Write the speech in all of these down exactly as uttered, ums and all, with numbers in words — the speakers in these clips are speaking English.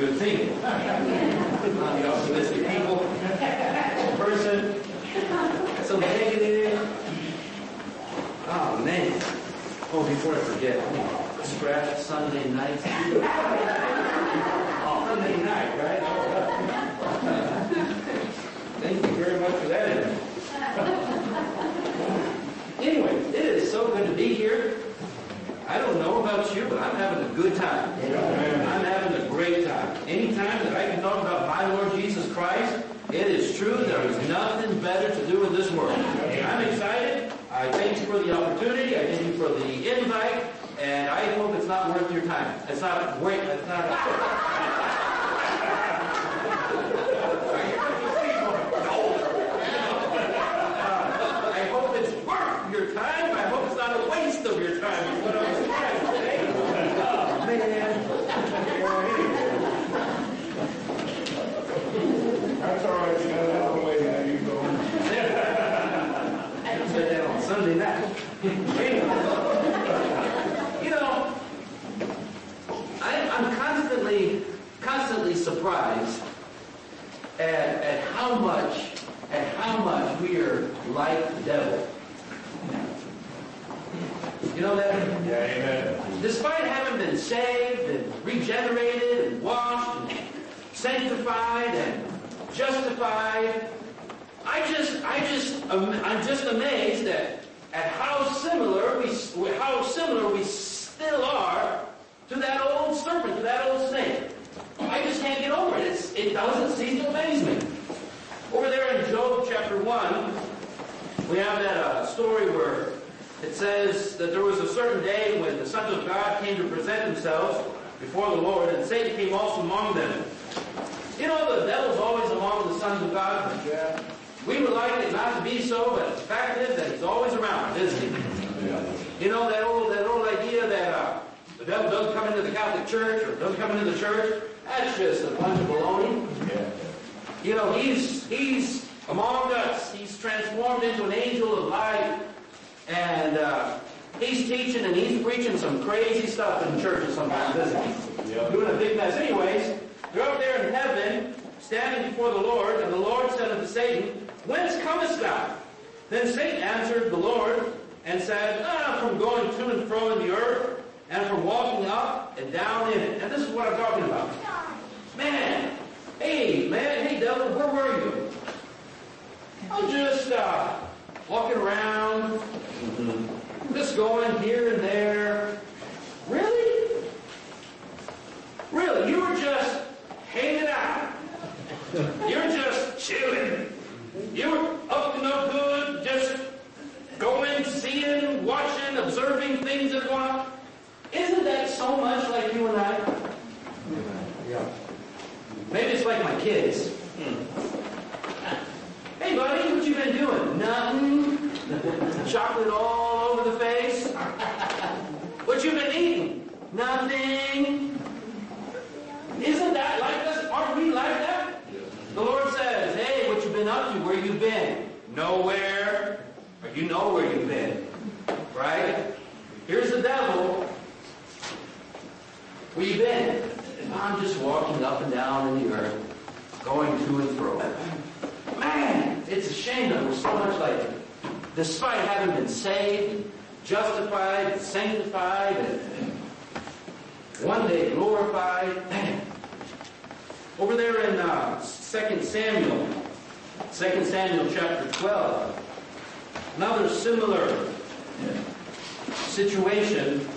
good thing. Not the optimistic people. Person. So negative. Oh, man. Oh, before I forget, let me scratch Sunday night. Oh, Sunday night, right? Oh, thank you very much for that. Anyway, it is so good to be here. I don't know about you, but I'm having a good time. I'm having a great time. Anytime that I can talk about my Lord Jesus Christ, it is true. There is nothing better to do in this world. I'm excited. I thank you for the opportunity. I thank you for the invite. And I hope it's not worth your time. It's not worth, it's not. uh, I hope it's worth your time. I hope it's not a waste of your time. Is what I was trying to say. Oh, man. That's all right. You got it out of the way. Now you go. I said that on Sunday night. You know, I, I'm constantly, constantly surprised at, at how much, at how much we are like the devil. You know that? Yeah, amen. Despite having been saved and regenerated and washed and sanctified and justified, I just, I just, I'm just amazed at, at how similar we, how similar we still are to that old serpent, to that old snake. I just can't get over it. It's, it doesn't cease to amaze me. Over there in Job chapter one, we have that uh, story where it says that there was a certain day when the sons of God came to present themselves before the Lord, and Satan came also among them. You know, the devil's always among the sons of God. Yeah. We would like it not to be so, but the fact is that he's always around, isn't he? Yeah. You know, that old that old idea that uh, the devil doesn't come into the Catholic Church or doesn't come into the church, that's just a bunch of baloney. Yeah. You know, he's he's among us. He's transformed into an angel of light. And uh, he's teaching and he's preaching some crazy stuff in churches sometimes, isn't he? Yeah. Doing a big mess. Anyways, they're up there in heaven, standing before the Lord, and the Lord said unto Satan, Whence comest thou? Then Satan answered the Lord and said, ah, from going to and fro in the earth, and from walking up and down in it. And this is what I'm talking about. Man, hey, man, hey, devil, where were you? I'm just uh, walking around, mm-hmm. just going here and there. Really? Really? You were just hanging out. You were just chilling. You were up to no good, just going, seeing, watching, observing things that are going on. Isn't that so much like you and I? Yeah. Maybe it's like my kids. Hey, buddy, what you been doing? Nothing. Chocolate all over the face. What you been eating? Nothing. Isn't that like us? Aren't we like that? The Lord says, hey, what you been up to? Where you been? Nowhere. Or you know where you've been. Right? Here's the devil. Where you been? I'm just walking up and down in the earth, going to and fro. Man, it's a shame that we're so much like it. Despite having been saved, justified, sanctified, and one day glorified. Man. Over there in uh, Second Samuel, Second Samuel chapter twelve, another similar situation.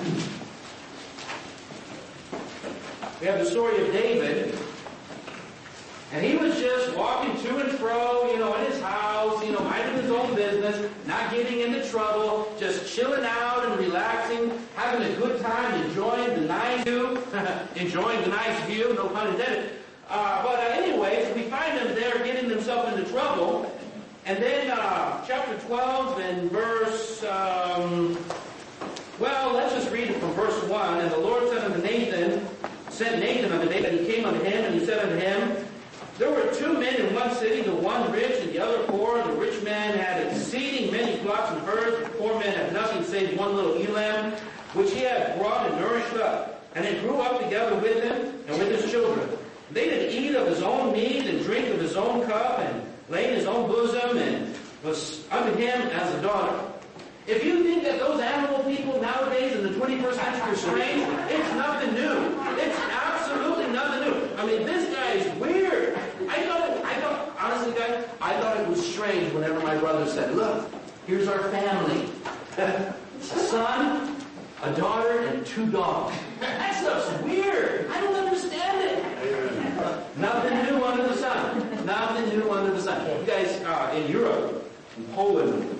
We have the story of David, and he was just walking to and fro, you know, in his house, you know, minding his own business, not getting into trouble, just chilling out and relaxing, having a good time, enjoying the nice view, enjoying the nice view, no pun intended. Uh, but uh, anyways, we find him there getting himself into trouble, and then uh, chapter twelve and verse, um, well, let's just read it from verse one. And the Lord said unto Nathan, sent Nathan unto David, and he came unto him, and he said unto him, there were two men in one city, the one rich and the other poor. The rich man had exceeding many flocks and herds. The poor man had nothing save one little ewe lamb, which he had brought and nourished up. and it grew up together with him and with his children. They did eat of his own meat and drink of his own cup and lay in his own bosom and was unto him as a daughter. If you think that those animal people nowadays in the twenty-first century are strange, it's nothing new. It's absolutely nothing new. I mean, this guy is weird. I thought, it, I thought, honestly, guys, I thought it was strange whenever my brother said, look, here's our family. A son, a daughter, and two dogs. That stuff's weird. I don't understand it. Nothing new under the sun. Nothing new under the sun. You guys, uh, in Europe, in Poland,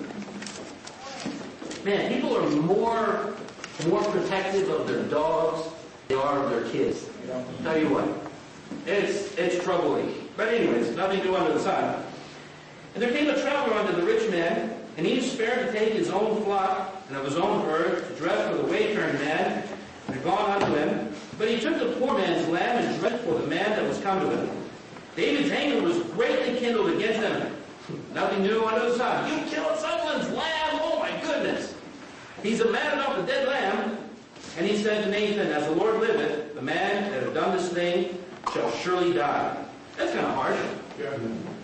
man, people are more, more protective of their dogs than they are of their kids. I'll tell you what, it's, it's troubling. But anyways, nothing new under the sun. And there came a traveler unto the rich man, and he spared to take his own flock and of his own herd to dress for the wayfaring man, and had gone unto him. But he took the poor man's lamb and dressed for the man that was come to him. David's anger was greatly kindled against them. Nothing new under the sun. You killed someone's lamb, oh my goodness. He's a man about the dead lamb. And he said to Nathan, as the Lord liveth, the man that hath done this thing shall surely die. That's kind of harsh. Yeah.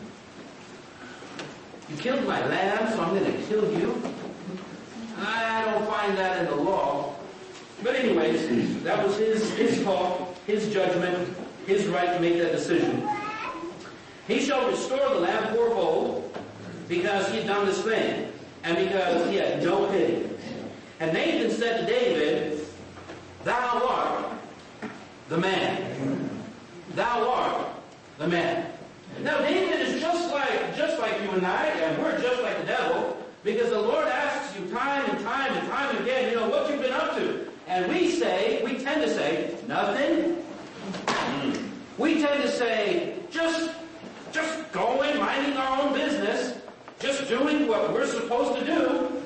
You killed my lamb, so I'm going to kill you? I don't find that in the law. But anyways, that was his, his call, his judgment, his right to make that decision. He shall restore the lamb fourfold, because he had done this thing, and because he had no pity. And Nathan said to David, thou art the man. Thou art the man. Now David is just like, just like you and I, and we're just like the devil, because the Lord asks you time and time and time again, you know, what you've been up to. And we say, we tend to say, nothing. We tend to say, just, just going, minding our own business, just doing what we're supposed to do.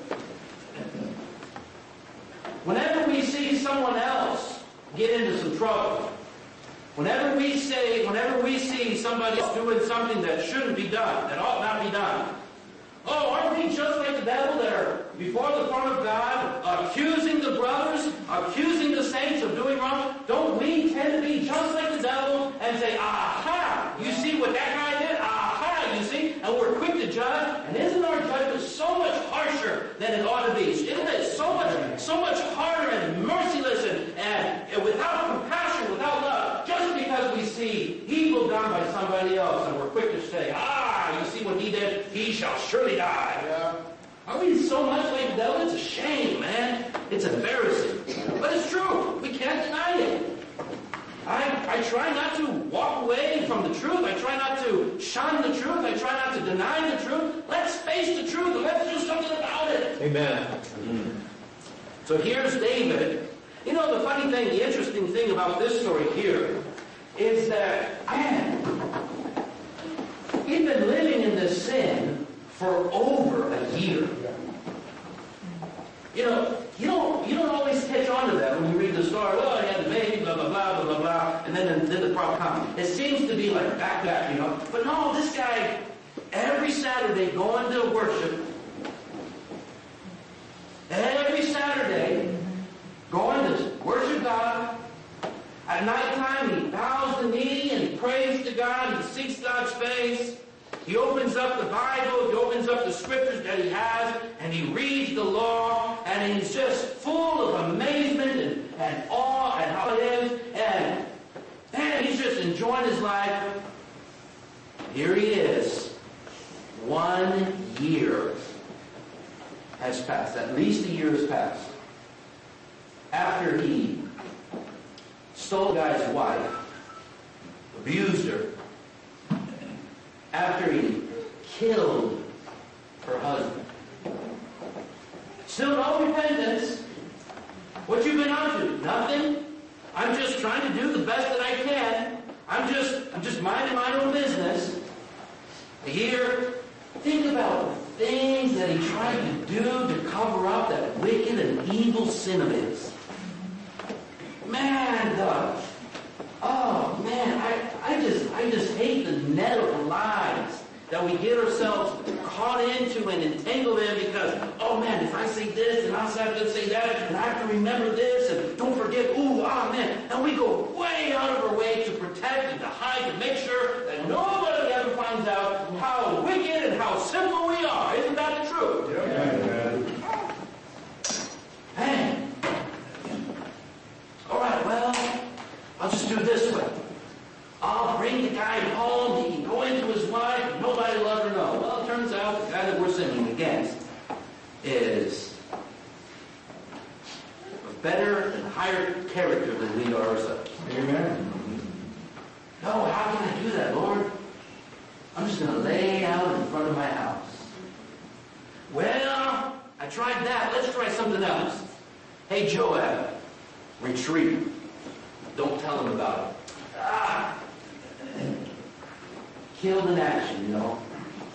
Whenever we see someone else get into some trouble, whenever we say, whenever we see somebody else doing something that shouldn't be done, that ought not be done, oh, aren't we just like the devil that are before the throne of God, accusing the brothers, accusing the saints of doing wrong? Don't we tend to be just like the devil and say, aha, you see what that guy did? Aha, you see? And we're quick to judge. And isn't our judgment so much harsher than it ought to be? Isn't it so much, so much harder and merciless and, and, and without compassion, without love, just because we see evil done by somebody else and we're quick to say, ah, you see what he did? He shall surely die. Yeah. Are we so much like the devil? It's a shame, man. It's embarrassing. But it's true. We can't deny it. I, I try not to walk away from the truth. I try not to shun the truth. I try not to deny the truth. Let's face the truth and let's do something about it. Amen. Mm-hmm. So here's David. You know, the funny thing, the interesting thing about this story here is that, man, he'd been living in this sin for over a year. You know, you don't you don't always catch on to that when you read the story. Oh, he had the baby, blah, blah, blah, blah, blah, blah, and then, then the problem comes. It seems to be like back, back, you know. But no, this guy, every Saturday going to worship, every Saturday going to worship God. At nighttime, he bows the knee and he prays to God. He seeks God's face. He opens up the Bible, he opens up the scriptures that he has, and he reads the law, and he's just full of amazement and, and awe and how it is, and man, he's just enjoying his life. Here he is. One year has passed. At least a year has passed. After he stole the guy's wife, abused her, after he killed her husband. Still no repentance. What you been up to? Nothing. I'm just trying to do the best that I can. I'm just, I'm just minding my own business. A year. Think about the things that he tried to do to cover up that wicked and evil sin of his. Man, the Oh man, I, I just I just hate the net of lies that we get ourselves caught into and entangled in because, oh man, if I say this and I have to say that and I have to remember this and don't forget, ooh, I Oh, man. And we go way out of our way to protect and to hide, to make sure that nobody ever finds out how wicked and how sinful we are. Isn't that the truth? Amen. Man. All right, well, I'll just do it this way. I'll bring the guy home. He can go into his wife. And nobody will ever know. Well, it turns out the guy that we're sinning against is a better and higher character than we are ourselves. Amen. No, how can I do that, Lord? I'm just going to lay out in front of my house. Well, I tried that. Let's try something else. Hey, Joab, retreat. Don't tell him about it. Ah! Killed in action, you know.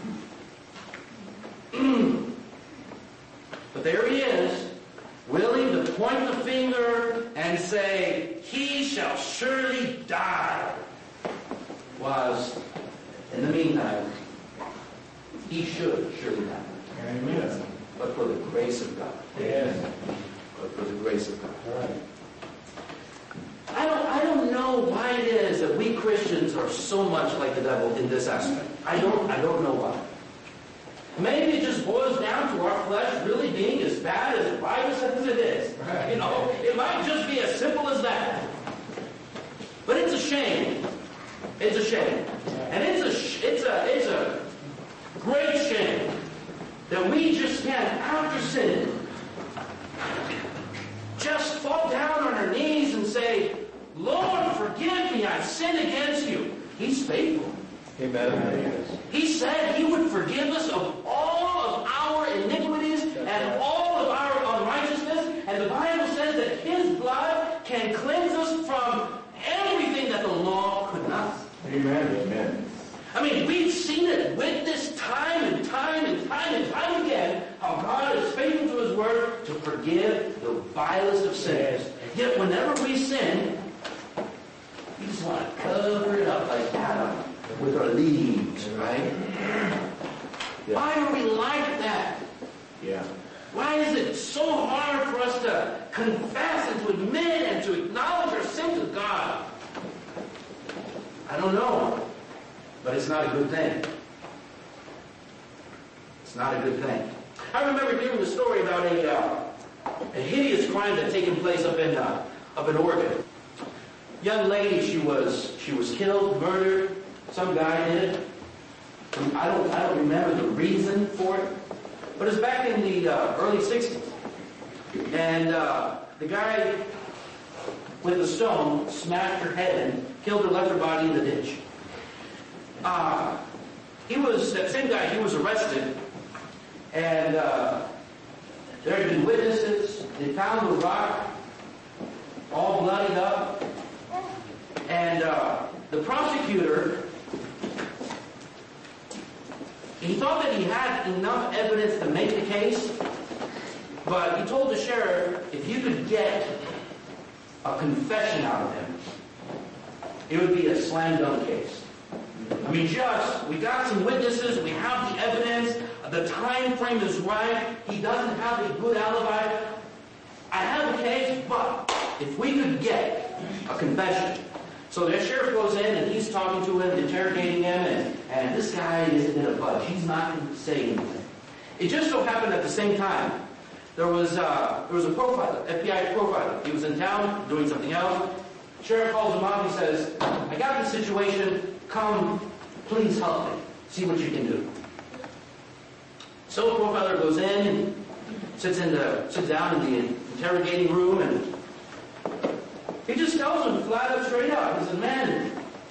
But there he is, willing to point the finger and say, he shall surely die. Was, in the meantime, he should surely die. Amen. But for the grace of God. Yes. But for the grace of God. All right. I don't, I don't know why it is that we Christians are so much like the devil in this aspect. I don't, I don't know why. Maybe it just boils down to our flesh really being as bad as the Bible says it is. Right. You know, it might just be as simple as that. But it's a shame. It's a shame. And it's a, sh- it's a, it's a great shame that we just can't, after sin, just fall down on our knees and say, Lord, forgive me, I've sinned against you. He's faithful. Amen. He said he would forgive us of all of our iniquities and all of our unrighteousness. And the Bible says that his blood can cleanse us from everything that the law could not. Amen. Amen. I mean, we've seen it, witnessed time and time and time and time again how God is faithful to his word to forgive the vilest of sinners. Yet whenever we sin, we just want to cover it up like Adam with our leaves, right? Why are we like that? Yeah. Why is it so hard for us to confess and to admit and to acknowledge our sin to God? I don't know. But it's not a good thing. It's not a good thing. I remember hearing the story about a, uh, a hideous crime that had taken place up in uh, up in Oregon. Young lady, she was she was killed, murdered. Some guy did it. I don't I don't remember the reason for it, but it's back in the uh, early sixties, and uh, the guy with the stone smashed her head and killed her, left her body in the ditch. Uh, he was, that same guy, he was arrested, and uh, there had been witnesses. They found the rock all bloodied up, and uh, the prosecutor, he thought that he had enough evidence to make the case, but he told the sheriff, if you could get a confession out of him, it would be a slam dunk case. I mean, just, we got some witnesses, we have the evidence, the time frame is right, he doesn't have a good alibi. I have a case, but if we could get a confession. So the sheriff goes in and he's talking to him, interrogating him, and, and this guy isn't in a budge. He's not going to say anything. It just so happened at the same time, there was, uh, there was a profiler, F B I profiler. He was in town doing something else. Sheriff calls him up, he says, I got this situation, come, please help me. See what you can do. So the profiler goes in and sits in the sits down in the interrogating room, and he just tells him flat up, straight out. He says, man,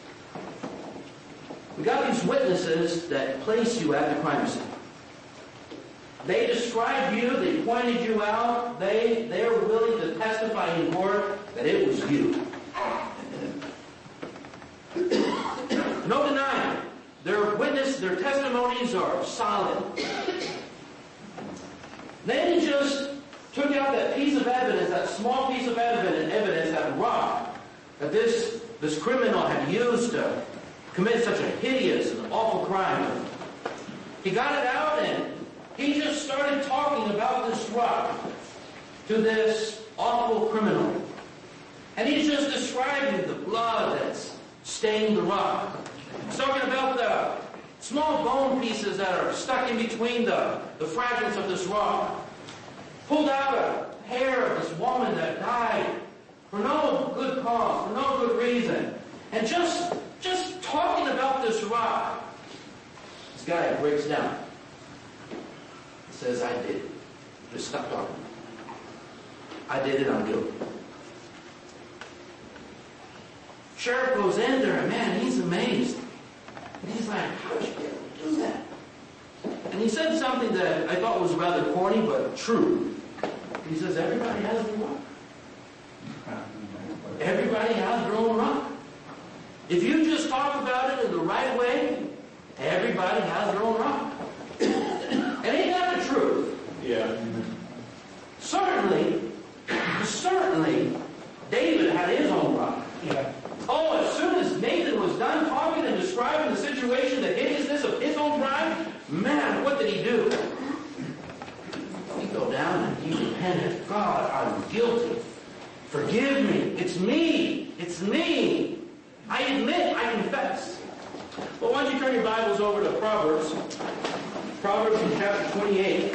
we got these witnesses that placed you at the crime scene. They described you, they pointed you out, they they were willing to testify in court that it was you. No denying. Their witness, their testimonies are solid. Then he just took out that piece of evidence, that small piece of evidence, evidence that rock, that this, this criminal had used to commit such a hideous and awful crime. He got it out and he just started talking about this rock to this awful criminal. And he just describing the blood that's stained the rock. He's talking about the small bone pieces that are stuck in between the, the fragments of this rock. Pulled out a hair of this woman that died for no good cause, for no good reason. And just, just talking about this rock, this guy breaks down. He says, I did it. Just stop talking. I did it, I'm guilty. Sheriff goes in there, and man, he's amazed. And he's like, how did you be able to do that? And he said something that I thought was rather corny, but true. He says, everybody has their rock. Everybody has their own rock. If you just talk about it in the right way, everybody has their own rock. And ain't that the truth? Yeah. Certainly, certainly, David had his own rock. Yeah. Oh, as soon as Nathan was done talking and describing the situation, the hideousness of his own crime, man, what did he do? He go down and he repented. God, I'm guilty. Forgive me. It's me. It's me. I admit, I confess. Well, why don't you turn your Bibles over to Proverbs. Proverbs in chapter twenty-eight.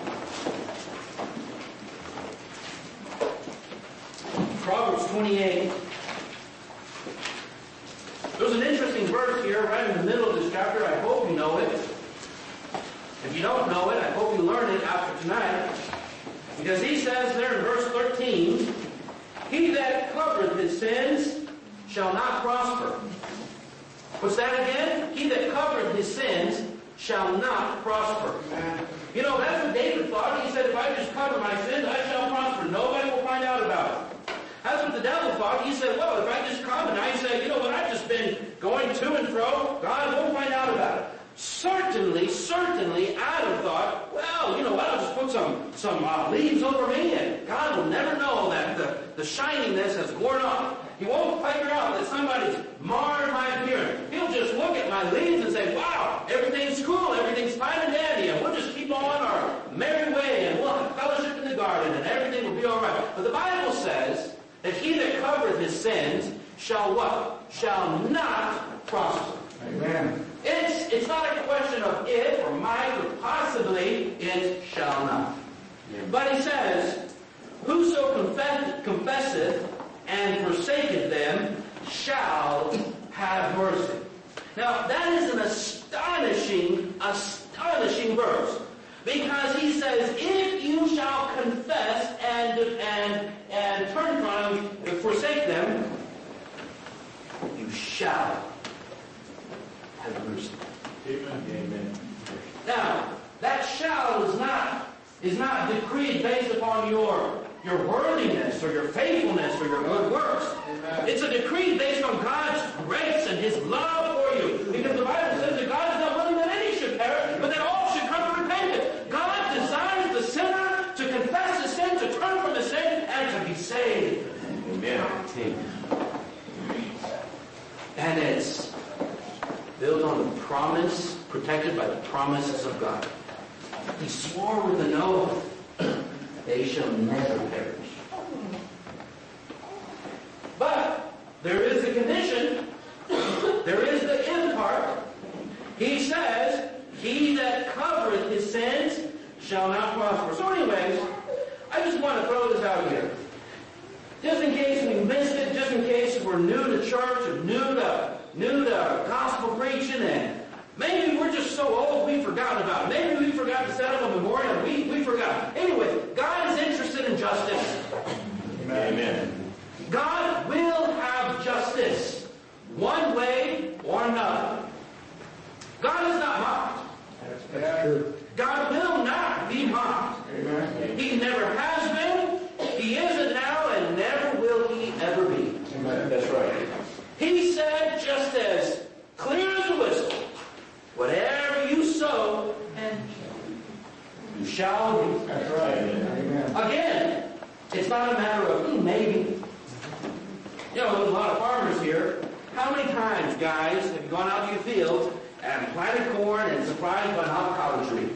Proverbs twenty-eight. There's an interesting verse here right in the middle of this chapter. I hope you know it. If you don't know it, I hope you learn it after tonight. Because he says there in verse thirteen, he that covereth his sins shall not prosper. What's that again? He that covereth his sins shall not prosper. You know, that's what David thought. He said, if I just cover my sins, I shall prosper. Nobody will find out about it. That's what the devil thought. He said, well, if I just come and I say, you know what, I've just been going to and fro, God won't find out about it. Certainly, certainly, Adam thought, well, you know what, I'll just put some, some uh, leaves over me and God will never know that the, the shininess has worn off. He won't figure out that somebody's marred my appearance. He'll just look at my leaves and say, wow, everything's cool, everything's fine and dandy, and we'll just keep on our merry way and we'll have fellowship in the garden and everything will be all right. But the Bible says that he that covereth his sins shall what? Shall not prosper. Amen. It's, it's not a question of if or might or possibly, it shall not. But he says, whoso confess, confesseth and forsaketh them shall have mercy. Now that is an astonishing, astonishing verse. Because he says, if you shall confess and, and, and turn from them, forsake them, you shall have mercy. Amen. Amen. Now, that shall is not, is not decreed based upon your, your worthiness or your faithfulness or your good works. Amen. It's a decree based on God's grace and His love for you. Because the Bible says that God is not willing that any should perish, but that all should come to repentance. God desires the sinner to confess his sin, to turn from his sin, and to be saved. Amen. And it's built on the promise, protected by the promises of God. He swore with an oath, they shall never perish. But there is a condition. There is the end part. He says, he that covereth his sins shall not prosper. So anyways, I just want to throw this out here. Just in case we missed it, just in case we're new to church or new to, new to gospel preaching, and maybe we're just so old we forgot about it. Maybe we forgot to set up a memorial. We, we forgot. Anyway, God is interested in justice. Amen. Amen. God will have justice, one way or another. God is not mocked. That's true. God will not be mocked. Amen. He never has been, He isn't now, and never will He ever be. Amen. That's right. He said just as clear as a whistle, whatever you sow, you shall reap. That's right. Amen. Again, it's not a matter of hmm, maybe. You know, there's a lot of farmers here. How many times, guys, have you gone out to your fields and planted corn and surprised by an avocado tree?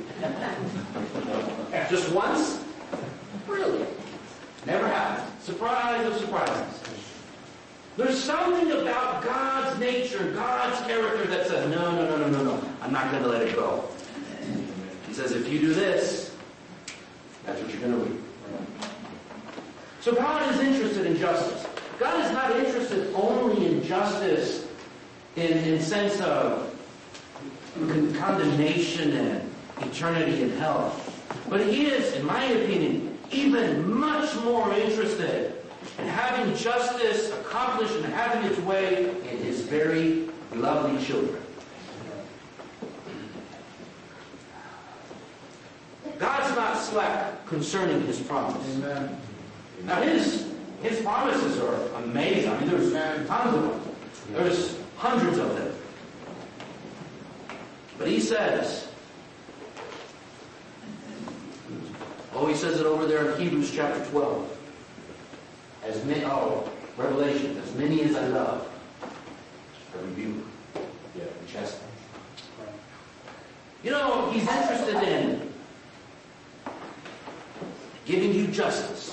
Just once? Really? Never happened. Surprise of surprises. There's something about God's nature, God's character that says, no, no, no, no, no, no. I'm not going to let it go. He says, if you do this, that's what you're going to reap. So God is interested in justice. God is not interested only in justice in, in sense of condemnation and eternity in hell. But He is, in my opinion, even much more interested in having justice accomplished and having its way in His very lovely children. God's not slack concerning His promise. Amen. Now His His promises are amazing. I mean, there's tons of them. There's hundreds of them. But He says, oh, He says it over there in Hebrews chapter twelve. As many, oh, Revelation, as many as I love, I rebuke, yeah, and chastise. You know, He's interested in giving you justice.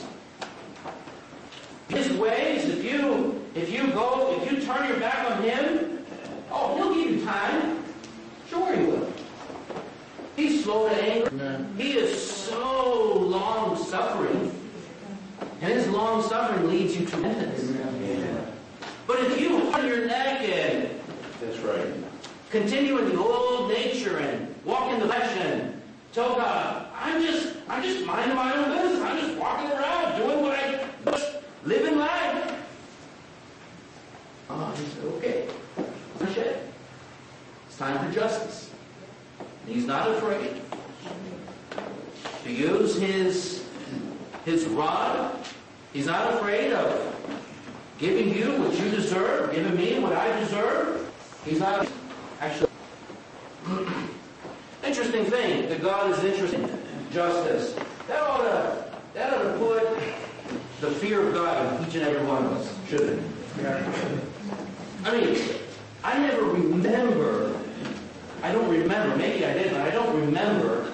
His ways, if you if you go, if you turn your back on Him, oh, He'll give you time. Sure He will. He's slow to anger. Amen. He is so long-suffering. And His long-suffering leads you to repentance. Amen. But if you turn your neck and That's right. continue in the old nature and walk in the flesh and tell God, I'm just, I'm just minding my own business. I'm just walking around doing what I just living life. Oh, He said, okay, push it. It's time for justice. And He's not afraid to use His His rod. He's not afraid of giving you what you deserve, giving me what I deserve. He's not actually. Interesting thing that God is interested in justice. That ought to that ought to put the fear of God in each and every one of us, shouldn't it? I mean, I never remember. I don't remember. Maybe I did, but I don't remember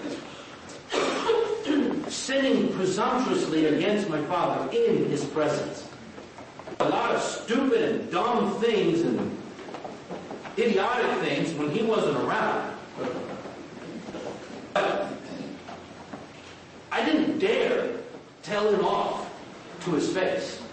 sinning presumptuously against my Father in His presence. A lot of stupid and dumb things and idiotic things when He wasn't around. But I didn't dare tell Him off to His face.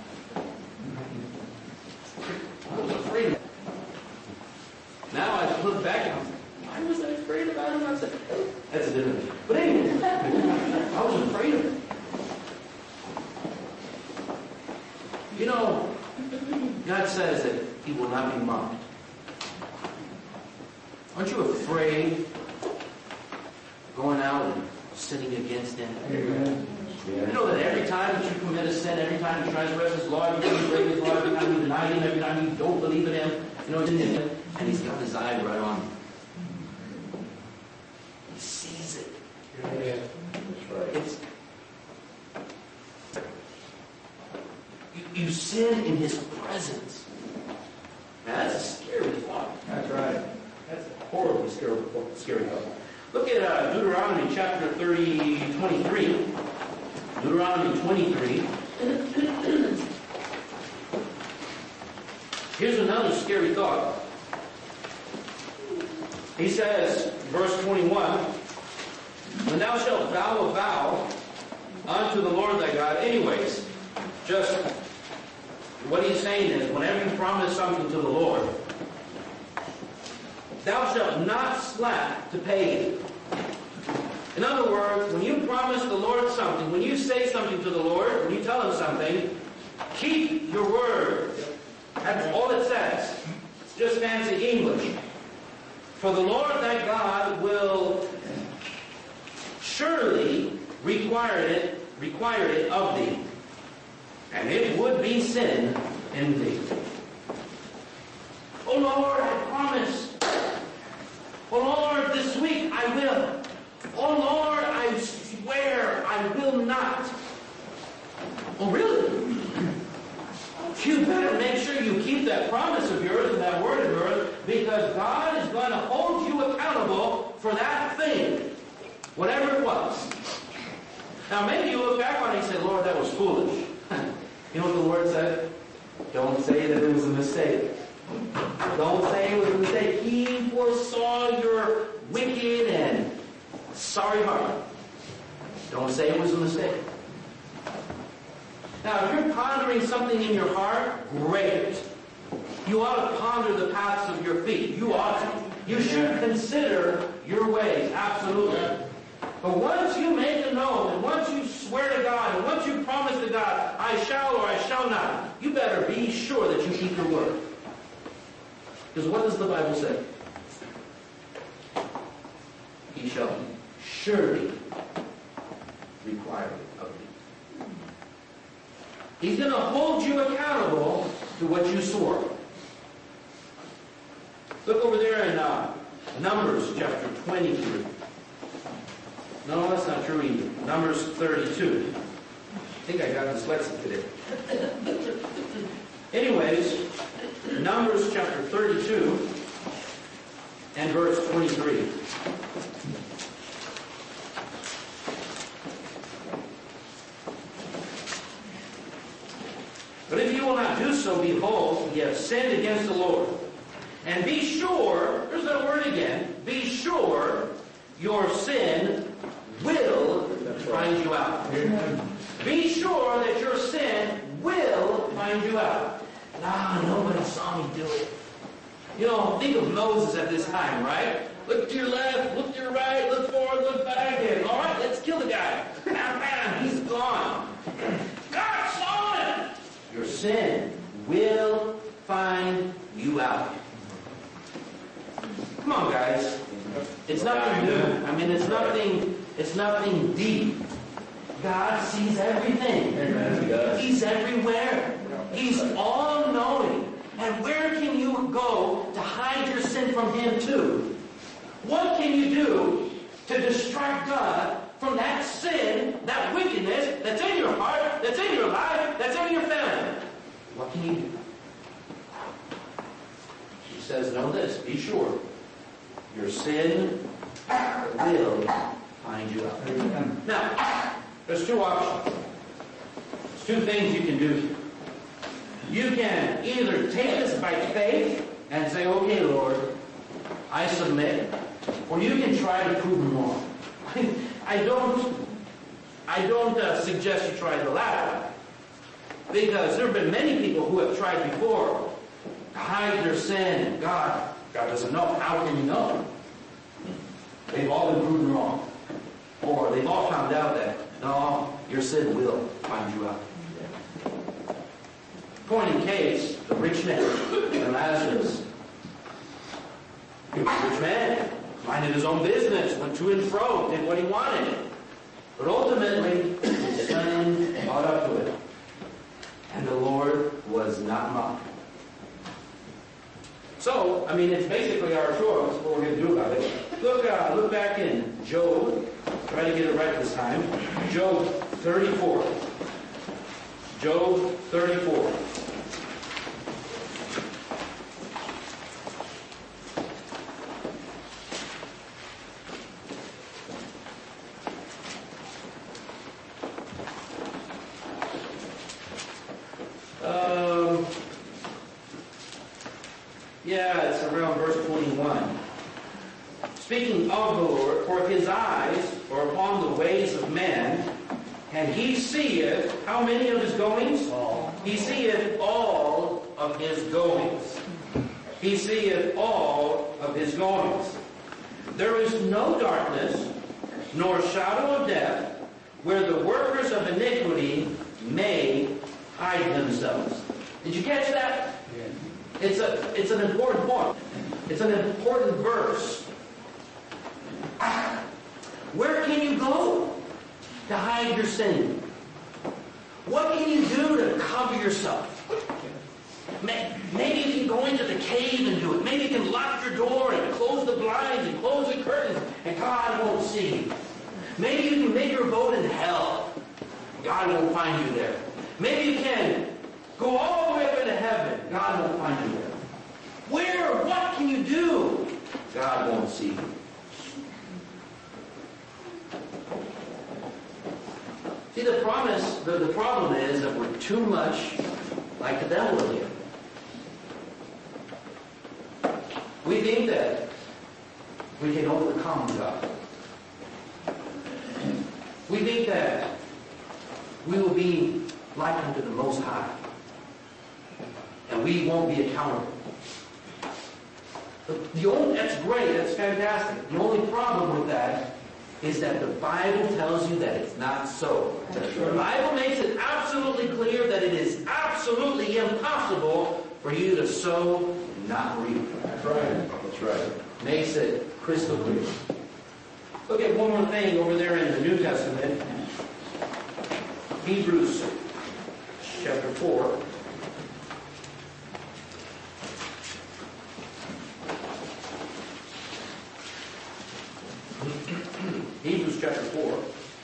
I was afraid. Now I look back and I'm like, why was I afraid about Him? I said, that's a different thing. But anyway, I was afraid of Him. You know, God says that He will not be mocked. Aren't you afraid of going out and sinning against Him? Amen. You know that every time that you commit a sin, every time you transgress His law, every time you break His law, every time you deny Him, every time you don't believe in Him, you know, and He's got His eye right on you. He sees it. Yeah. That's right. It's, you, you sin in His presence. Man, that's a scary thought. That's right. That's a horribly scary, scary thought. Look at uh, Deuteronomy chapter thirty, twenty-three. Deuteronomy twenty-three. Here's another scary thought. He says, verse twenty-one, when thou shalt vow a vow unto the Lord thy God, anyways, just what he's saying is, whenever you promise something to the Lord, thou shalt not slack to pay it. In other words, when you promise the Lord something, when you say something to the Lord, when you tell Him something, keep your word. That's all it says. It's just fancy English. For the Lord thy God will surely require it, require it of thee, and it would be sin in thee. Oh Lord, I promise. Oh Lord, this week I will. Oh Lord, I swear I will not. Oh really? You better make sure you keep that promise of yours and that word of yours, because God is going to hold you accountable for that thing, whatever it was. Now maybe you look back on it and say, Lord, that was foolish. You know what the Lord said? Don't say that it was a mistake. Don't say it was a mistake. He foresaw your wicked and sorry heart. Don't say it was a mistake. Now, if you're pondering something in your heart, great. You ought to ponder the paths of your feet. You ought to. You should consider your ways, absolutely. But once you make a known, and once you swear to God, and once you promise to God, I shall or I shall not, you better be sure that you keep your word. Because what does the Bible say? He shall surely require it of you. He's going to hold you accountable to what you swore. Look over there in uh, Numbers chapter twenty-three. No, that's not true either. Numbers thirty-two. I think I got dyslexic today. Anyways, Numbers chapter thirty-two and verse twenty-three. But if you will not do so, behold, ye have sinned against the Lord. And be sure, there's that word again, be sure your sin will find you out. Amen. Be sure that your sin will find you out. Ah, nobody saw me do it. You know, think of Moses at this time, right? Look to your left, look to your right, look forward, look back, and all right, let's kill the guy. Bam, bam, he's gone. God saw it. Your sin will find you out. Come on, guys. It's nothing new. I mean, it's nothing, it's nothing deep. God sees everything. Amen. He's everywhere. He's all-knowing. And where can you go to hide your sin from Him too? What can you do to distract God from that sin, that wickedness that's in your heart, that's in your life, that's in your family? What can you do? He says, know this, be sure. Your sin will find you out. Now, there's two options. There's two things you can do. You can either take this by faith and say, okay, Lord, I submit. Or you can try to prove him wrong. I don't, I don't uh, suggest you try the latter. Because there have been many people who have tried before to hide their sin, and God, God doesn't know. How can you know? They've all been proven wrong. Or they've all found out that, no, your sin will find you out. Point in case, the rich man and Lazarus. He was a rich man, minded his own business, went to and fro, did what he wanted. But ultimately, his son caught up to it. And the Lord was not mocked. So, I mean, it's basically our choice what we're going to do about it. Look, uh, look back in Job. Try to get it right this time. Job thirty-four. Job thirty-four. Um, yeah, it's around verse twenty-one. Speaking of the Lord, for his eyes are upon the ways of men, and he seeth, how many of his goings? All. He seeth all of his goings. He seeth all of his goings. There is no darkness, nor shadow of death, where the workers of iniquity may hide themselves. Did you catch that? Yeah. It's a, it's an important point. It's an important verse. Where can you go to hide your sin? What can you do to cover yourself? Maybe you can go into the cave and do it. Maybe you can lock your door and close the blinds and close the curtains and God won't see you. Maybe you can make your abode in hell. God won't find you there. Maybe you can go all the way up into heaven. God won't find you there. Where? What can you do? God won't see you. See, the promise, the, the problem is that we're too much like like the devil again. We think that we can overcome God. We think that we will be like unto the Most High. And we won't be accountable. But the only, that's great, that's fantastic. The only problem with that is that the Bible tells you that it's not so. The Bible makes it absolutely clear that it is absolutely impossible for you to sow and not reap. That's right. That's right. Makes it crystal clear. Look at one more thing over there in the New Testament. Hebrews chapter four. Hebrews chapter four.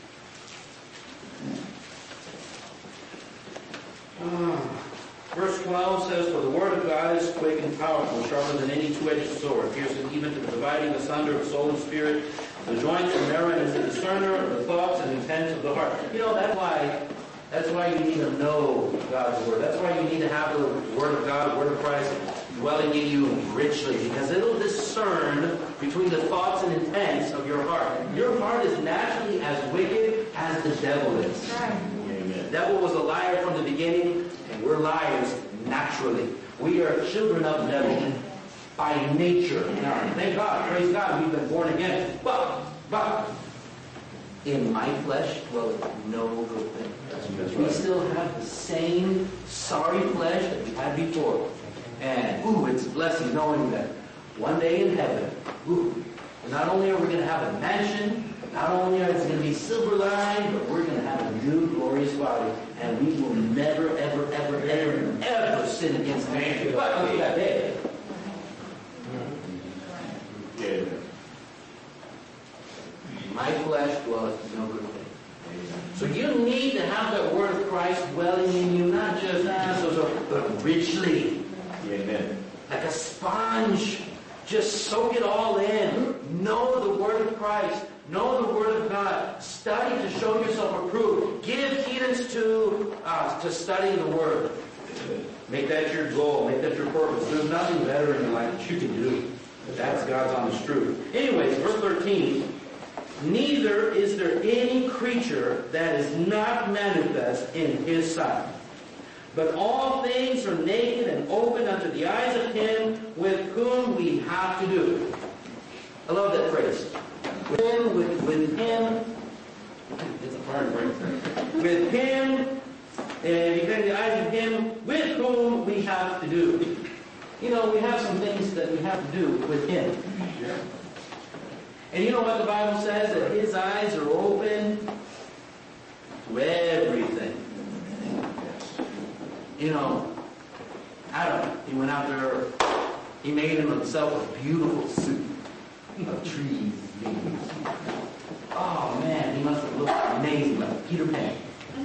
Uh, verse twelve says, "For the word of God is quick and powerful, sharper than any two-edged sword, piercing even to the dividing asunder of soul and spirit, the joints and marrow, and is a discerner of the thoughts and intents of the heart." You know, that's why that's why you need to know God's word. That's why you need to have the word of God, the word of Christ, dwelling in you richly, because it'll discern between the thoughts and intents of your heart. Your heart is naturally as wicked as the devil is. Amen. The devil was a liar from the beginning, and we're liars naturally. We are children of the devil by nature. Thank God, praise God, we've been born again. But, but, in my flesh dwelleth no good thing. That's We right. still have the same sorry flesh that we had before. And, ooh, it's a blessing knowing that one day in heaven, ooh, not only are we going to have a mansion, not only is it going to be silver lined, but we're going to have a new glorious body. And we will never, ever, ever, ever, ever sin against man. But until that day. Yeah. My flesh dwelleth no good thing. So you need to have that word of Christ dwelling in you, not just ah, so, so, but richly. Amen. Like a sponge. Just soak it all in. Know the word of Christ. Know the word of God. Study to show yourself approved. Give heedance to uh, to studying the word. Make that your goal. Make that your purpose. There's nothing better in your life that you can do. That's God's honest truth. Anyways, verse thirteen. Neither is there any creature that is not manifest in his sight. But all things are naked and open unto the eyes of him with whom we have to do. I love that phrase. With him, with, with him, it's a hard word. With him, and because the eyes of him with whom we have to do. You know, we have some things that we have to do with him. Yeah. And you know what the Bible says? That his eyes are open to everything. You know, Adam, he went out there, he made him himself a beautiful suit of trees, leaves. Oh man, he must have looked amazing, like Peter Pan.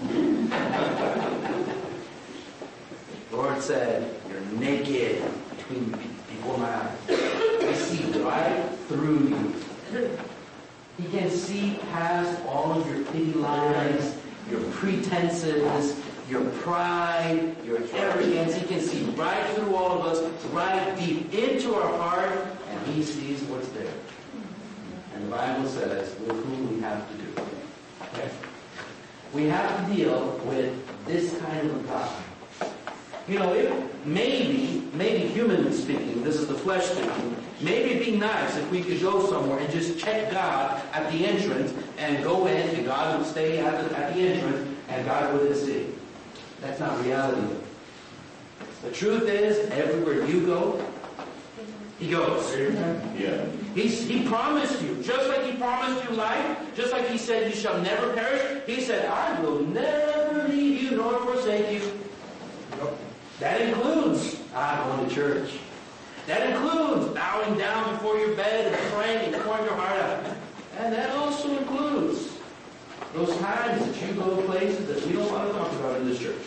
Lord said, "You're naked between before my eyes. I see right through you." He can see past all of your pity lies, your pretenses, your pride, your arrogance. He can see right through all of us, right deep into our heart, and he sees what's there. And the Bible says, with whom we have to do. Okay? We have to deal with this kind of a God. You know, it, maybe, maybe humanly speaking, this is the flesh speaking, maybe it'd be nice if we could go somewhere and just check God at the entrance and go in and God would stay at the, at the entrance and God wouldn't see. That's not reality. The truth is, everywhere you go, he goes. Yeah. He's, he promised you, just like he promised you life, just like he said you shall never perish, he said, I will never leave you nor forsake you. That includes ah, going to church. That includes bowing down before your bed and praying and pouring your heart out. And that also includes those times that you go to places that we don't want to talk about in this church.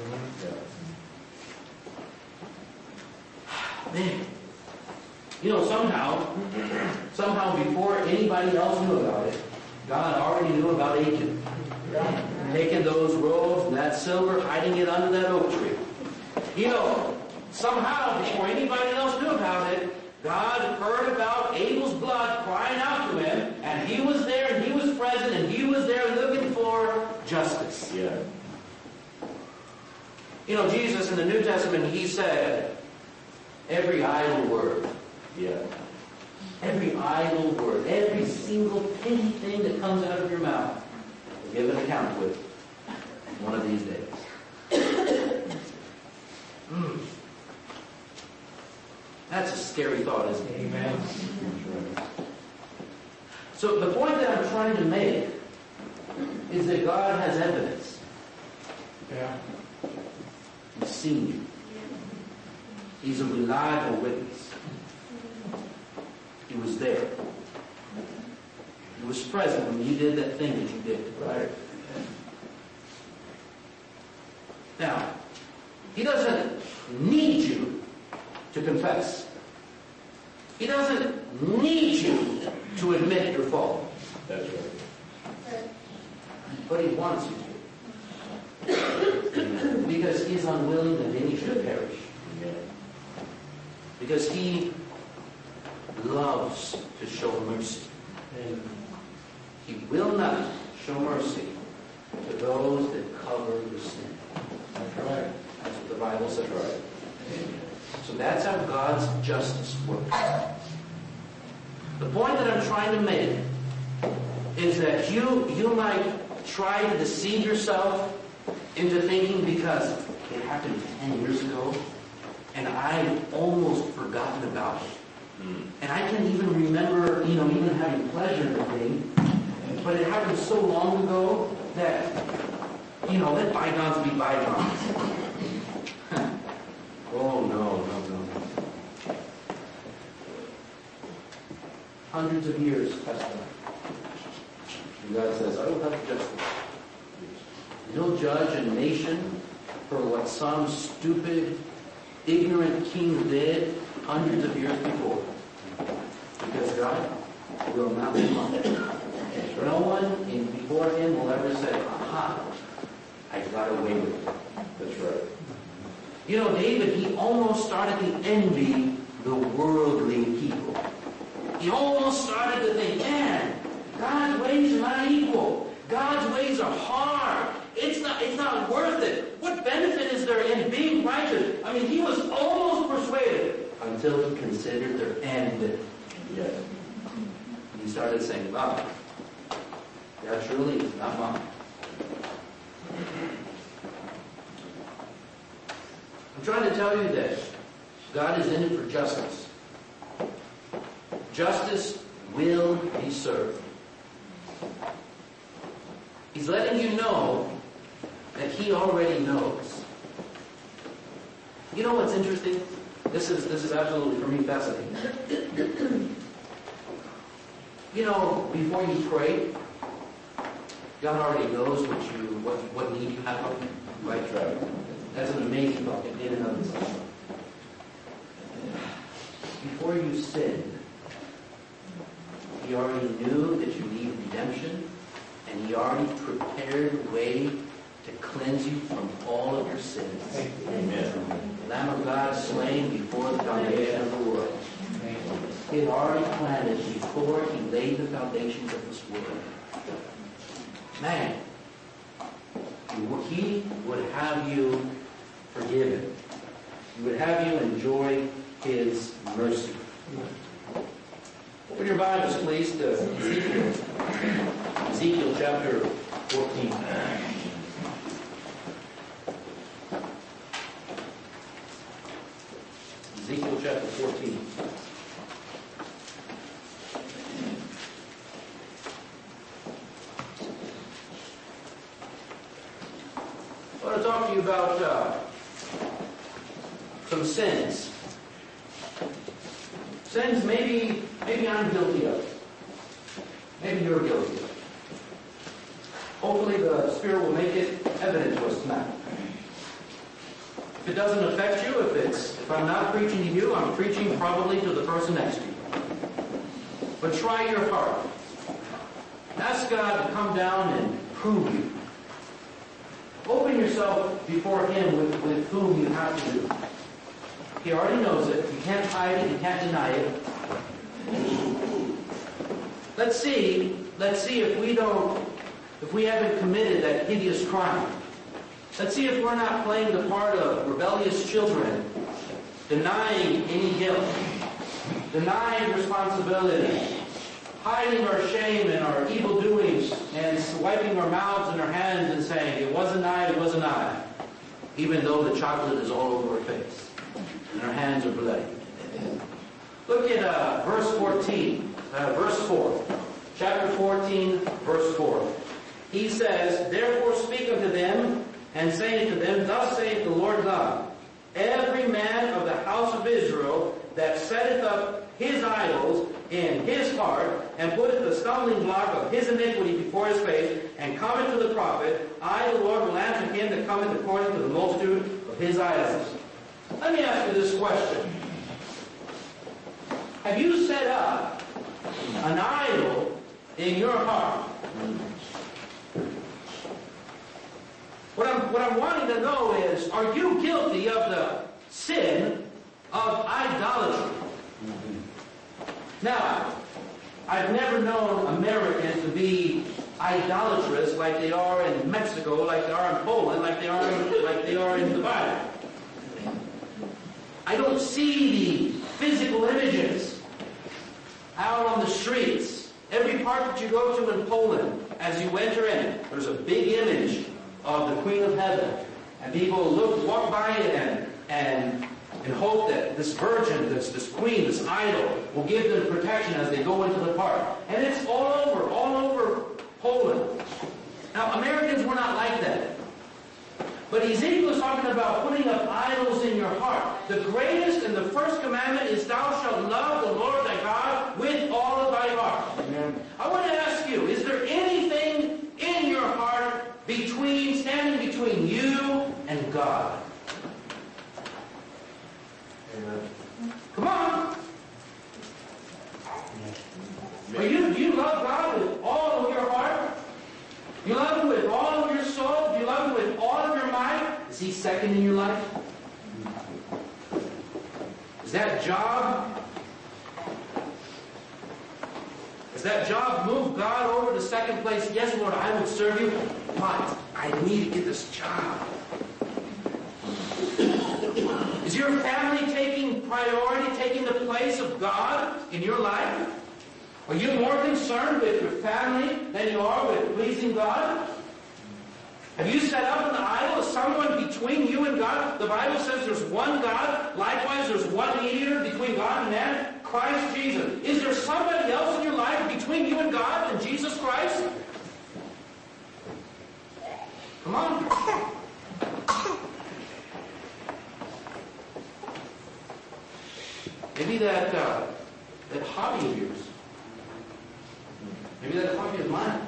Man, you know, somehow, somehow before anybody else knew about it, God already knew about Achan. Taking those robes and that silver, hiding it under that oak tree. You know, somehow, before anybody else knew about it, God heard about Abel's blood crying out to him, and he was there, and he was present, and he was there looking for justice. Yeah. You know, Jesus in the New Testament, he said, every idle word, Yeah. every idle word, every single petty thing that comes out of your mouth, will give an account with one of these days. mm. That's a scary thought, isn't it? Amen. So the point that I'm trying to make is that God has evidence. Yeah. He's seen you. He's a reliable witness. He was there. He was present when you did that thing that you did. Right. Now, he doesn't need you to confess. He doesn't need you to admit your fault. That's right. But he wants you to. Because he is unwilling that any should perish. Yeah. Because he loves to show mercy. He will not show mercy to those that cover your sin. That's right. That's what the Bible says. Right. So that's how God's justice works. The point that I'm trying to make is that you you might try to deceive yourself into thinking because it happened ten years ago and I've almost forgotten about it. Mm. And I can't even remember, you know, even having pleasure in the thing. But it happened so long ago that, you know, let bygones be bygones. Oh, no, no, no. Hundreds of years pass by. And God says, I will have justice. He'll judge a nation for what some stupid, ignorant king did hundreds of years before. Because God will not be mocked. No one in before him will ever say, aha, I got away with it. That's right. You know, David, he almost started to envy the worldly people. He almost started to think, man, God's ways are not equal. God's ways are hard. It's not, it's not worth it. What benefit is there in being righteous? I mean, he was almost persuaded until he considered their end. Yes. He started saying, wow, that truly is not mine. I'm trying to tell you that God is in it for justice. Justice will be served. He's letting you know that he already knows. You know what's interesting? This is this is absolutely, for me, fascinating. You know, before you pray, God already knows what you what what need you have. Right? Right. That's an amazing thought in and of itself. Before you sinned, he already knew that you need redemption, and he already prepared a way to cleanse you from all of your sins. Amen. The Lamb of God slain before the foundation of the world. He had already planned it before he laid the foundations of this world. Man, he would have you forgiven. He would have you enjoy his mercy. Open your Bibles, please, to Ezekiel. Ezekiel chapter fourteen. Ezekiel chapter fourteen. I want to talk to you about uh, some sins. Sins maybe, maybe I'm guilty of. Maybe you're guilty of. Hopefully the Spirit will make it evident to us tonight. If it doesn't affect you, if it's if I'm not preaching to you, I'm preaching probably to the person next to you. But try your heart. Ask God to come down and prove you. Open yourself before Him with, with whom you have to do. He already knows it. You can't hide it. You can't deny it. Let's see. Let's see if we don't, if we haven't committed that hideous crime. Let's see if we're not playing the part of rebellious children, denying any guilt, denying responsibility, hiding our shame and our evil doings, and wiping our mouths and our hands and saying, it wasn't I, it wasn't I, even though the chocolate is all over our face and our hands are bloody. Look at uh, verse fourteen, uh, verse four. Chapter fourteen, verse four. He says, therefore speak unto them, and say unto them, thus saith the Lord God, every man of the house of Israel that setteth up his idols in his heart, and putteth the stumbling block of his iniquity before his face, and cometh to the prophet, I, the Lord, will answer him that cometh according to the multitude of his idols. Let me ask you this question. Have you set up an idol in your heart? What I'm, what I'm wanting to know is, are you guilty of the sin of idolatry? Now, I've never known Americans to be idolatrous like they are in Mexico, like they are in Poland, like they are in, like they are in the Bible. I don't see the physical images out on the streets. Every park that you go to in Poland, as you enter in, there's a big image of the Queen of Heaven. And people look, walk by it and, and, and hope that this virgin, this, this queen, this idol, will give them protection as they go into the park. And it's all over, all over Poland. Now, Americans were not like that. But Ezekiel is talking about putting up idols in your heart. The greatest and the first commandment is, thou shalt love the Lord thy God with all of thy heart. Amen. I want to ask you, is there anything in your heart between, standing between you and God? Amen. Come on. Are you, do you love God with all of your heart? Do you love Him with all of your soul? Do you love Him with all of your might? Is He second in your life? Is that job? Does that job move God over to second place? Yes, Lord, I would serve you, but I need to get this job. Is your family taking priority, taking the place of God in your life? Are you more concerned with your family than you are with pleasing God? Have you set up an idol of someone between you and God? The Bible says there's one God. Likewise, there's one mediator between God and man, Christ Jesus. Is there somebody else in your life between you and God and Jesus Christ? Come on. Maybe that, uh, that hobby of yours. Maybe that hobby of mine.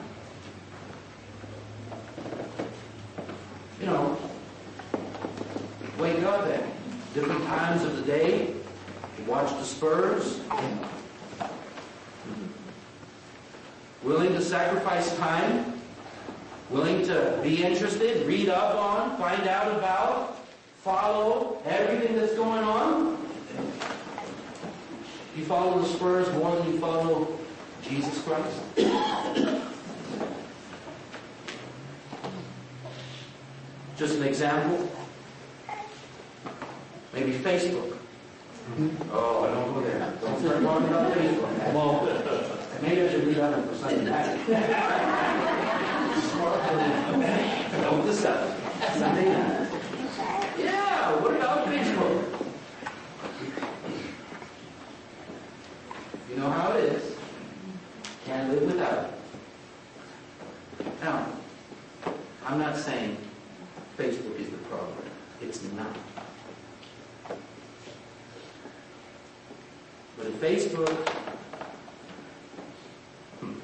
You know, wake up at different times of the day, watch the Spurs, willing to sacrifice time, willing to be interested, read up on, find out about, follow everything that's going on. You follow the Spurs more than you follow Jesus Christ. Just an example. Maybe Facebook. Oh, I don't go there. Don't start talking about Facebook. Well, maybe I should leave that in for Sunday night. Note this up. Sunday night. Yeah, what about Facebook? You know how it is. Can't live without it. Now, I'm not saying Facebook is the problem. It's not. But if Facebook, hmm,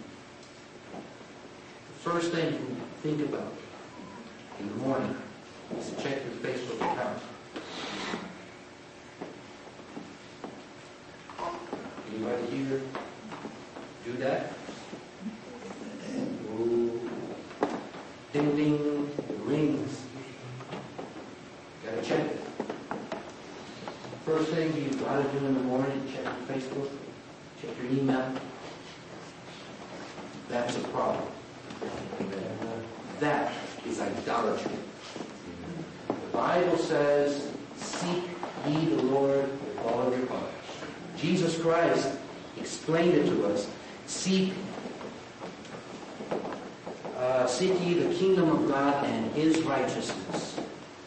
the first thing you think about in the morning is to check your Facebook account. Anybody here do that? Ooh. Ding ding, it rings. first thing you've got to do in the morning, check your Facebook, check your email. That's a problem. That is idolatry. The Bible says, seek ye the Lord with all of your heart. Jesus Christ explained it to us. Seek, uh, seek ye the kingdom of God and His righteousness.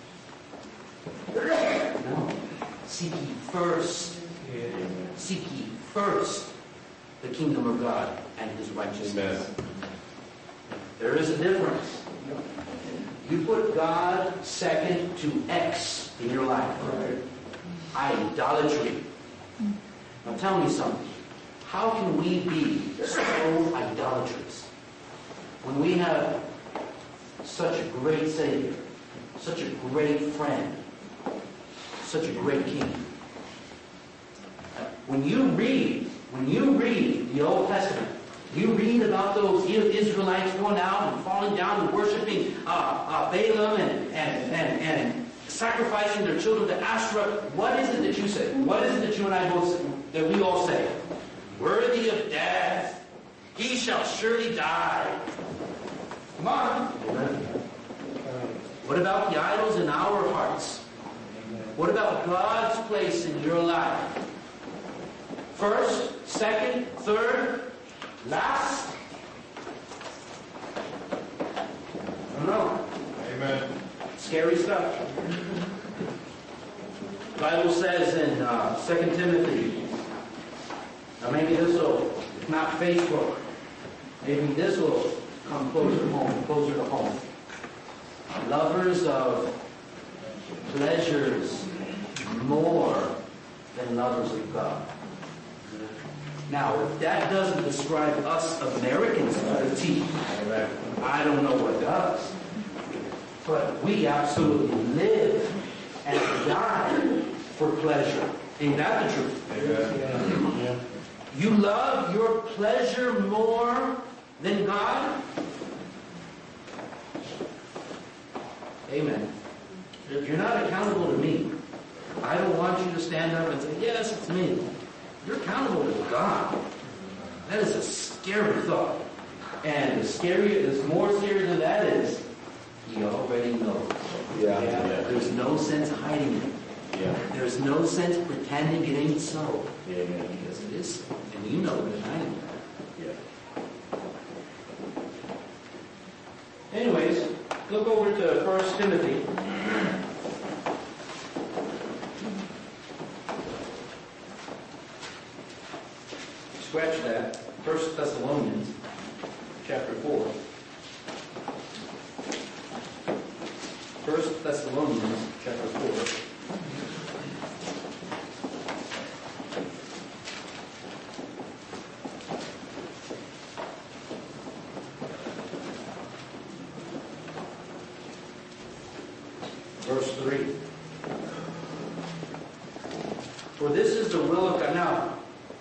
No. Seek ye first. Seek ye first the kingdom of God and His righteousness. Amen. There is a difference. You put God second to X in your life. Right? Idolatry. Now tell me something. How can we be so idolatrous when we have such a great Savior, such a great friend, such a great King? When you read, when you read the Old Testament, you read about those Israelites going out and falling down and worshiping uh, uh, Balaam and, and, and, and sacrificing their children to Asherah. What is it that you say? What is it that you and I both say, that we all say? Worthy of death. He shall surely die. Come on. What about the idols in our hearts? What about God's place in your life? First, second, third, last? I don't know. Amen. Scary stuff. The Bible says in uh, Second Timothy, now maybe this will, if not Facebook, maybe this will come closer home, closer to home. Lovers of pleasures more than lovers of God. Now, if that doesn't describe us Americans to the T, I don't know what does. But we absolutely live and die for pleasure. Ain't that the truth? Yeah. Yeah. You love your pleasure more than God? Amen. If you're not accountable to me, I don't want you to stand up and say, yes, it's me. You're accountable to God. That is a scary thought. And the scarier, the more scary than that is, He already knows. Yeah. Yeah. There's no sense hiding it. Yeah. There's no sense pretending it ain't so. Yeah. Because it is so. And you know it, and I know that. Yeah. Anyways, look over to First Timothy. Scratch that. First Thessalonians, chapter four. First Thessalonians, chapter four. Verse three. For this is the will of God. Now,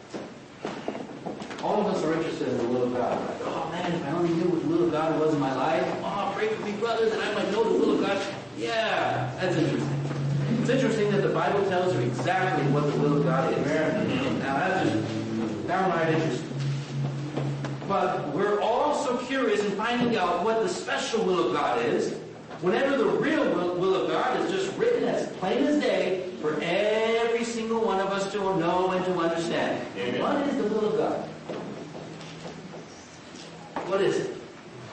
all of us are interested in the will of God. Like, oh man, if I only knew what the will of God was in my life. Oh, pray for me, brother, that I might know the will of God. Yeah, that's interesting. It's interesting that the Bible tells you exactly what the will of God is. Now that's just downright interesting. But we're also curious in finding out what the special will of God is, whenever the real will, will of God is just written as plain as day for every single one of us to know and to understand. Amen. What is the will of God? What is it?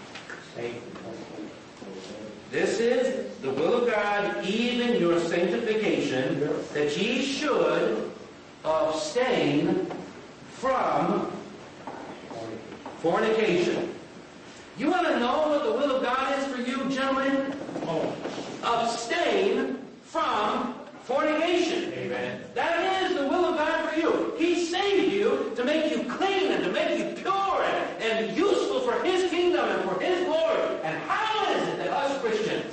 This is the will of God, even your sanctification, that ye should abstain from fornication. You want to know what the will of God is for you, gentlemen? Abstain from fornication. Amen. That is the will of God for you. He saved you to make you clean and to make you pure and, and useful for His kingdom and for His glory. And how is it that us Christians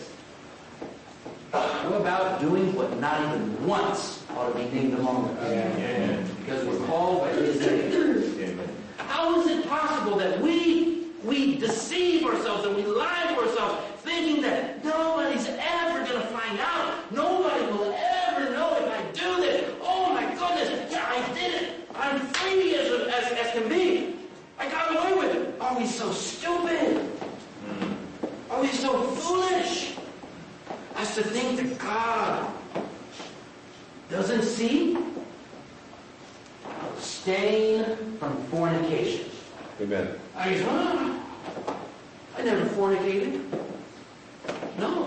go about doing what not even once ought to be named among us? Amen. Because we're called by His name. Amen. How is it possible that we we deceive ourselves and we lie to ourselves, thinking that nobody's ever going to find out, nobody will ever know if I do this? Oh, we so stupid? Are we so foolish as to think that God doesn't see? Abstain from fornication. Amen. I go, huh? I never fornicated. No.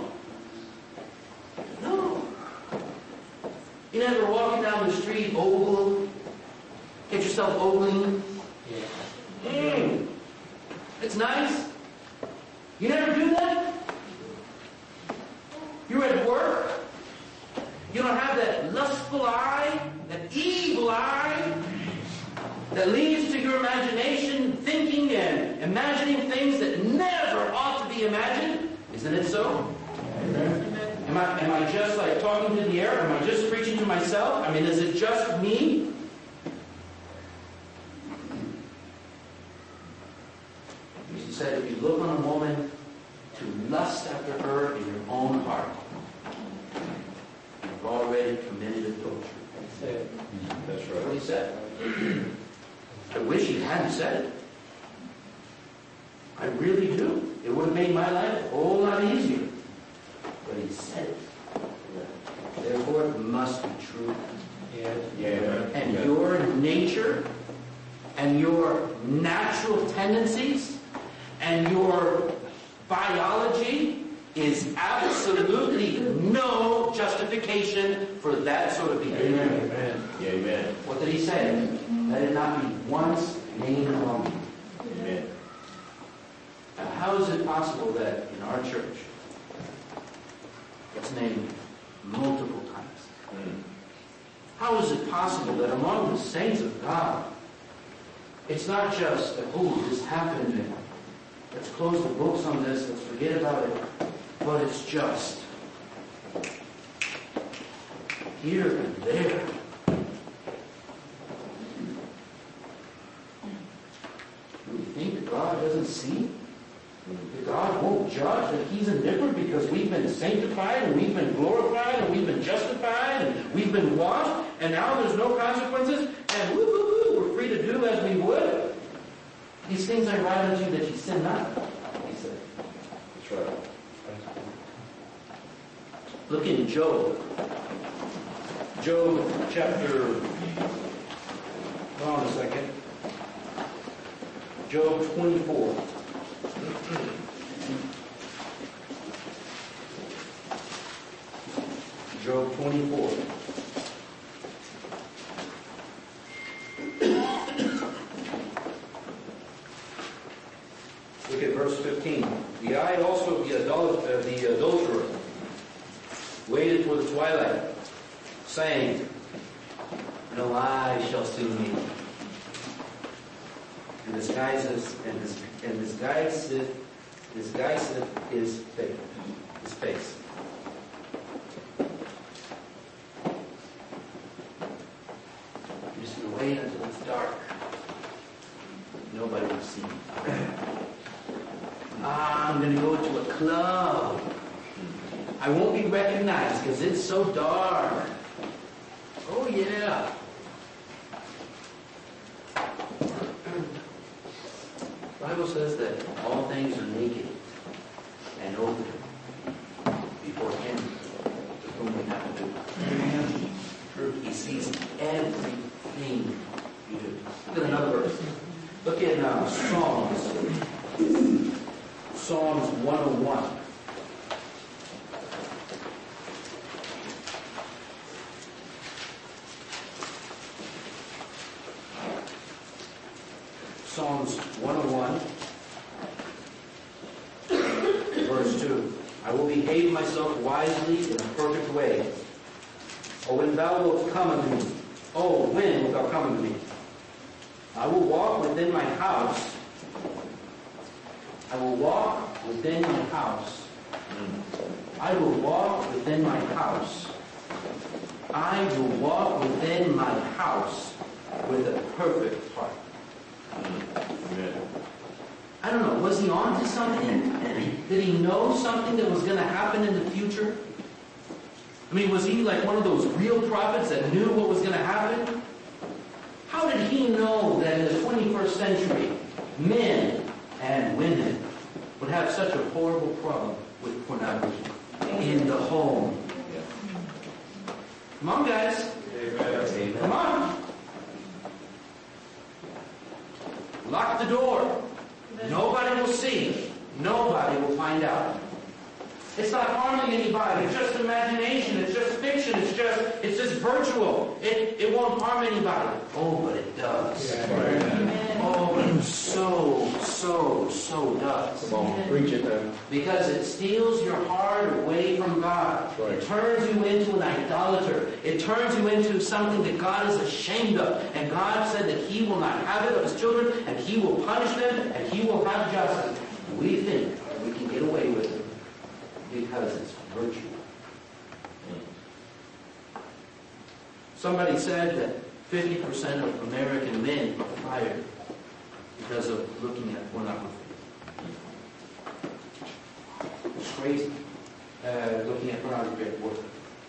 No. You never walking down the street, ogle, get yourself ogling. Mm. It's nice. You never do that? You're at work. You don't have that lustful eye, that evil eye that leads to your imagination thinking and imagining things that never ought to be imagined. Isn't it so? Amen. Am I, am I just like talking to the air? Am I just preaching to myself? I mean, is it just me? Jesus said, if you look on a woman to lust after her in your own heart, you've already committed adultery. That's That's what right. he said. I wish he hadn't said it. I really do. It would have made my life a whole lot easier. But he said it. Therefore, it must be true. Yeah. And Yeah. your nature and your natural tendencies and your biology is absolutely no justification for that sort of behavior. Amen. Yeah, amen. What did he say? Let it not be once named among you. Amen. Now, how is it possible that in our church it's named multiple times? Mm. How is it possible that among the saints of God it's not just that, oh, this happened and let's close the books on this, let's forget about it, but it's just here and there. Do we think that God doesn't see? That God won't judge, that He's indifferent because we've been sanctified and we've been glorified and we've been justified and we've been washed and now there's no consequences and woo, woo, woo, we're free to do as we would? These things I write unto you that you sin not, He said. That's right. Look in Job. Job chapter, hold on a second. Job twenty-four. Job twenty-four. Look at verse fifteen. The eye also of the, adul- uh, the adulterer waited for the twilight, saying, no eye shall see me. And disguises and dis- and disguiseth disguiseth his face. His face. You're just gonna wait until it's dark. Nobody will see me. Ah, I'm gonna go to a club. I won't be recognized because it's so dark. Oh yeah. The Bible says that all things are naked and open before Him with whom we have to do. He sees everything you do. Look at another verse. Look at uh, Psalms. Psalms one oh one. Psalms one oh one, verse two. I will behave myself wisely in a perfect way. Oh, when thou wilt come unto me. Oh, when wilt thou come unto me? I will walk within my house. I will walk within my house. I will walk within my house. I will walk within my house with a perfect heart. Amen. I don't know, was he on to something? Did he know something that was going to happen in the future? I mean, was he like one of those real prophets that knew what was going to happen? How did he know that in the twenty-first century, men and women would have such a horrible problem with pornography in the home. Come on, guys. Amen. Come on. Lock the door. Nobody will see. Nobody will find out. It's not harming anybody. It's just imagination. It's just fiction. It's just it's just virtual. It it won't harm anybody. Oh, but it does. Oh, but it so, so, so does. Come on, preach it now. Because it steals your heart away from God. Right. It turns you into an idolater. It turns you into something that God is ashamed of. And God said that He will not have it of His children, and He will punish them, and He will have justice. We think that we can get away with it because it's virtue. Somebody said that fifty percent of American men are fired because of looking at pornography. It's crazy. Uh, looking at pornography at work.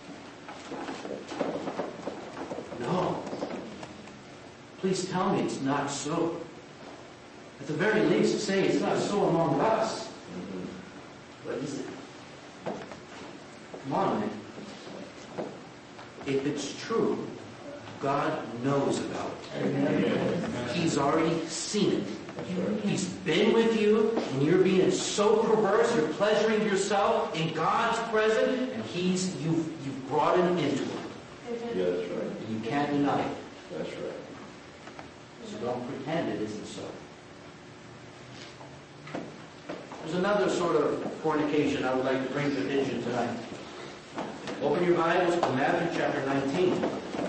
No. Please tell me it's not so. At the very least, say it's not so among us. But is it? Come on, man. If it's true, God knows about it. Amen. He's already seen it. That's right. He's been with you, and you're being so perverse, you're pleasuring yourself in God's presence, and He's you've you've brought Him into it. Yeah, that's right. And you can't deny it. That's right. So don't pretend it isn't so. There's another sort of fornication I would like to bring to attention tonight. Open your Bibles to Matthew chapter nineteen.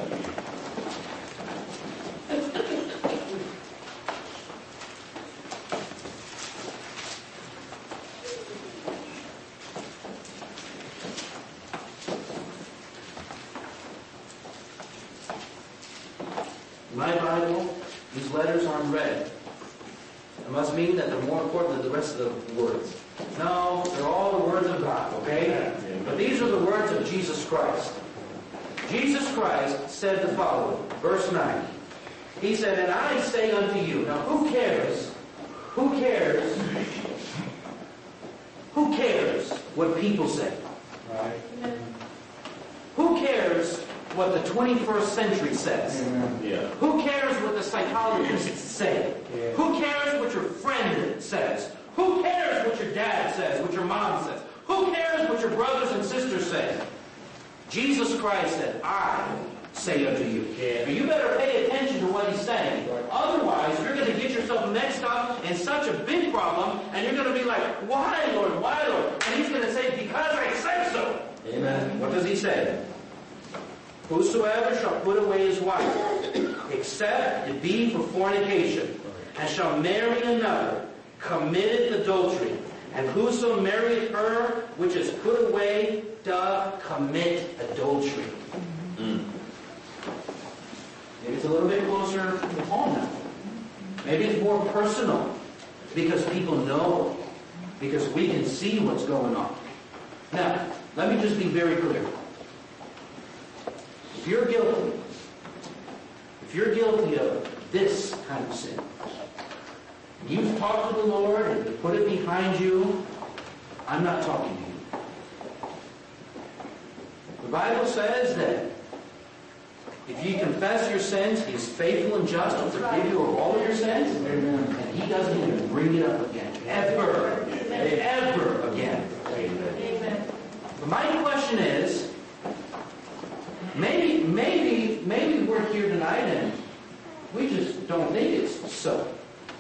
My Bible, these letters aren't read. It must mean that they're more important than the rest of the words. No, they're all the words of God, okay? But these are the words of Jesus Christ. Jesus Christ said the following, verse nine. He said, "And I say unto you," now who cares? Who cares? Who cares what people say? Right. Who cares what the twenty-first century says? Amen. Yeah. Who cares what the psychologists say? Yeah. Who cares what your friend says? Who cares what your dad says, what your mom says? Who cares what your brothers and sisters say? Jesus Christ said, "I say unto you." Yeah. Now, you better pay attention to what He's saying. Right. Otherwise, you're going to get yourself mixed up in such a big problem, and you're going to be like, "Why, Lord? Why, Lord?" And He's going to say, "Because I said so." Amen. What does He say? "Whosoever shall put away his wife, except it be for fornication, and shall marry another, committeth adultery. And whoso marrieth her which is put away doth commit adultery." Mm. Maybe it's a little bit closer to home now. Maybe it's more personal, because people know, because we can see what's going on. Now, let me just be very clear. If you're guilty, if you're guilty of this kind of sin, you've talked to the Lord and you put it behind you, I'm not talking to you. The Bible says that if you confess your sins, He is faithful and just to forgive you of all of your sins, Amen. and He doesn't even bring it up again. Ever. Ever again. Amen. But my question is, maybe, maybe, maybe we're here tonight and we just don't think it's so.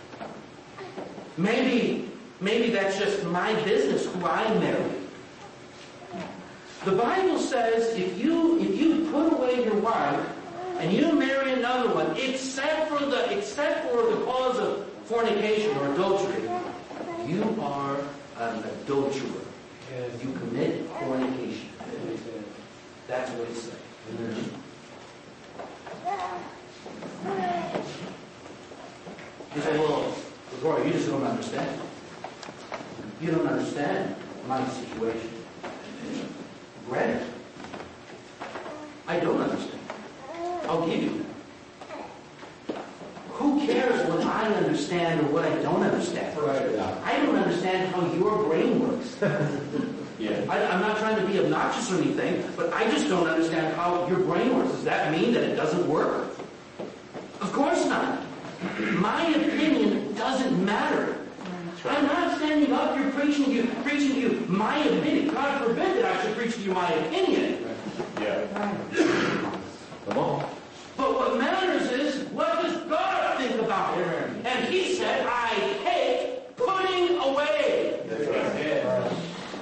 Maybe, maybe that's just my business who I marry. The Bible says if you if you put away your wife and you marry another one, except for the except for the cause of fornication or adultery, you are an adulterer. You commit fornication. That's what it says. You say, "Well, Gloria, you just don't understand. You don't understand my situation." Granted, I don't understand. I'll give you that. Who cares what I I understand or what I don't understand. Right. I don't understand how your brain works. Yeah. I, I'm not trying to be obnoxious or anything, but I just don't understand how your brain works. Does that mean that it doesn't work? Of course not. My opinion doesn't matter. I'm not standing up here preaching to you, preaching to you my opinion. God forbid that I should preach to you my opinion. Yeah. Come on. But what matters is, what does God think about it? And He said, I hate putting away. That's right.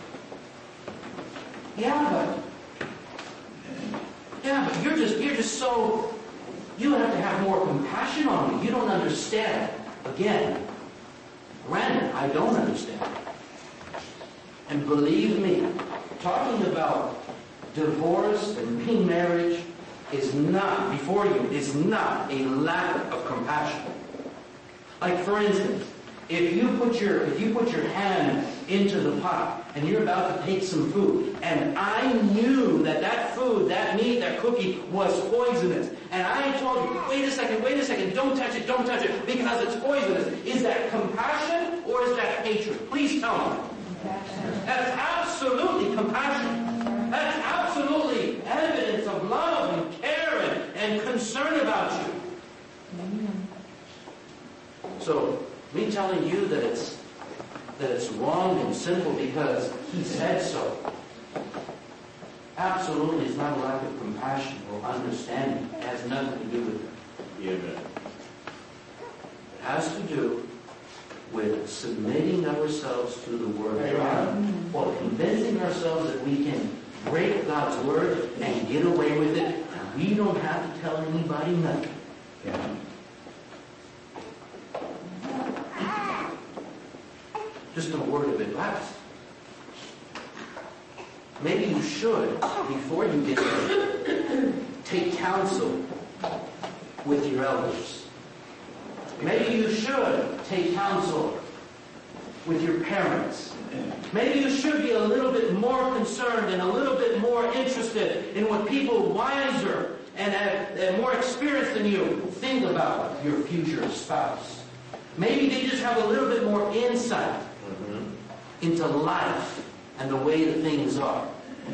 Yeah, but yeah, but you're just you're just so you have to have more compassion on me. You don't understand. Again, granted, I don't understand. And believe me, talking about divorce and remarriage is not, before you, is not a lack of compassion. Like for instance, if you put your if you put your hand into the pot and you're about to take some food, and I knew that that food, that meat, that cookie was poisonous, and I told you, wait a second, wait a second, don't touch it, don't touch it, because it's poisonous. Is that compassion or is that hatred? Please tell me. That's absolutely compassion. That's absolutely evidence of love and care and, and concern about you. So, me telling you that it's that it's wrong and sinful because He said so, absolutely is not a lack of compassion or understanding. It has nothing to do with it. Yeah, man. It has to do with submitting ourselves to the Word of God, or convincing ourselves that we can break God's Word and get away with it, and we don't have to tell anybody nothing. Yeah. Just a word of advice. Maybe you should, before you get there, take counsel with your elders. Maybe you should take counsel with your parents. Maybe you should be a little bit more concerned and a little bit more interested in what people wiser and, and more experienced than you think about your future spouse. Maybe they just have a little bit more insight into life and the way that things are.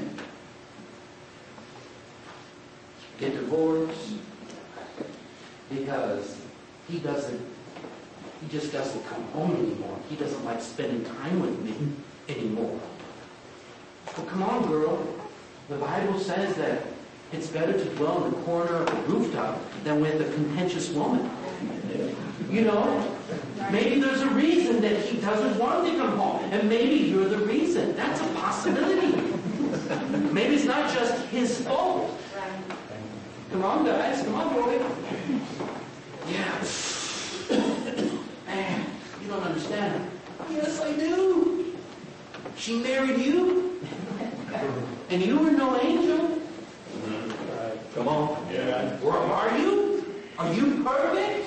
Get divorced because he doesn't, he just doesn't come home anymore. He doesn't like spending time with me anymore. Well, come on, girl. The Bible says that it's better to dwell in the corner of the rooftop than with a contentious woman. You know? Maybe there's a reason that he doesn't want to come home. And maybe you're the reason. That's a possibility. Maybe it's not just his fault. Come on, guys. Come on, boy. Yeah. Man, you don't understand. Yes, I do. She married you. And you were no angel. Come on. Yeah. Or are you? Are you perfect?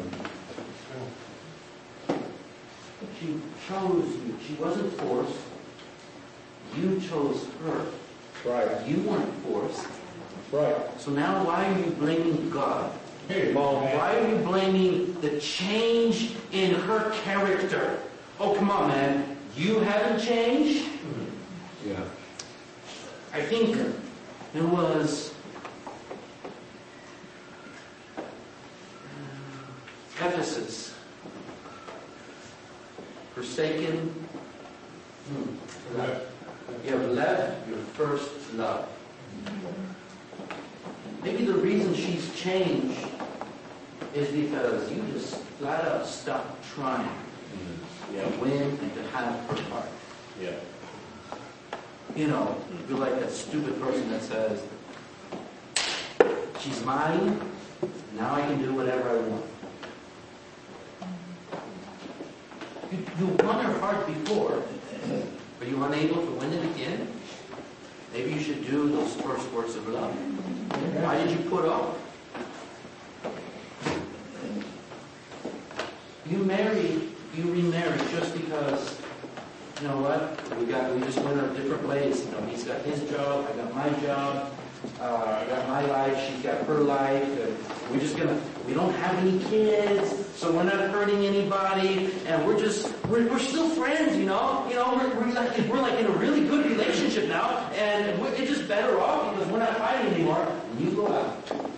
She chose you. She wasn't forced. You chose her. That's right. You weren't forced. That's right. So now why are you blaming God? Hey, Mom. Why are you blaming the change in her character? Oh, come on, man. You haven't changed? Yeah. I think it was Ephesus. Forsaken. Hmm. Left. You have left your first love. Maybe the reason she's changed is because you just flat out stopped trying Yeah. to win and to have her heart. Yeah. You know, you're like that stupid person that says, she's mine, now I can do whatever I want. You, you won her heart before. Are you unable to win it again? Maybe you should do those first works of love. Why did you put off? You married, you remarried just because, you know what, we got we just went our different ways. You know, he's got his job, I got my job. Uh, I got my life, she's got her life. And we're just gonna, we don't have any kids, so we're not hurting anybody, and we're just, we're, we're still friends, you know? You know, we're, we're, like, we're like in a really good relationship now, and we're it's just better off because we're not fighting anymore. And you go out.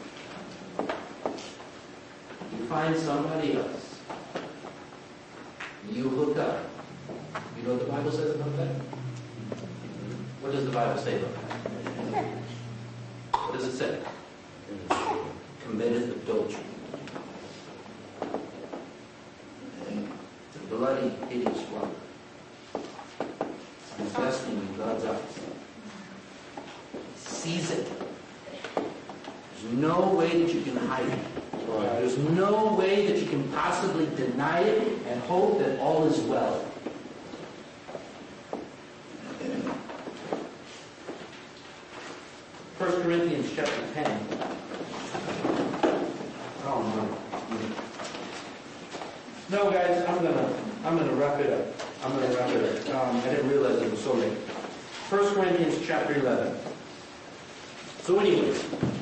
You find somebody else. You hook up. You know what the Bible says about that? What does the Bible say about that? What does it say? Committed adultery. The bloody, hideous one. Investing in God's eyes. He sees it. There's no way that you can hide it. There's no way that you can possibly deny it and hope that all is well. First Corinthians chapter ten. Oh no. No guys, I'm gonna I'm gonna wrap it up. I'm gonna wrap it up. Um, I didn't realize it was so late. First Corinthians chapter eleven. So anyways,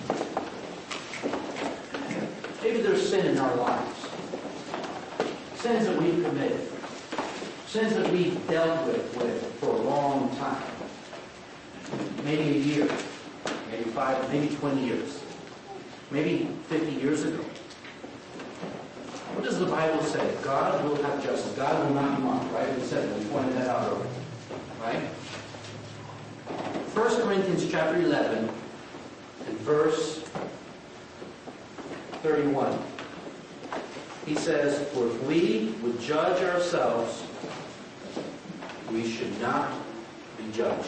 maybe there's sin in our lives. Sins that we've committed. Sins that we've dealt with, with for a long time. Maybe a year. Maybe five, maybe twenty years. Maybe fifty years ago. What does the Bible say? God will have justice. God will not mock, right? We said, we pointed that out already. Right? First Corinthians chapter eleven and verse thirty-one. He says, for if we would judge ourselves, we should not be judged.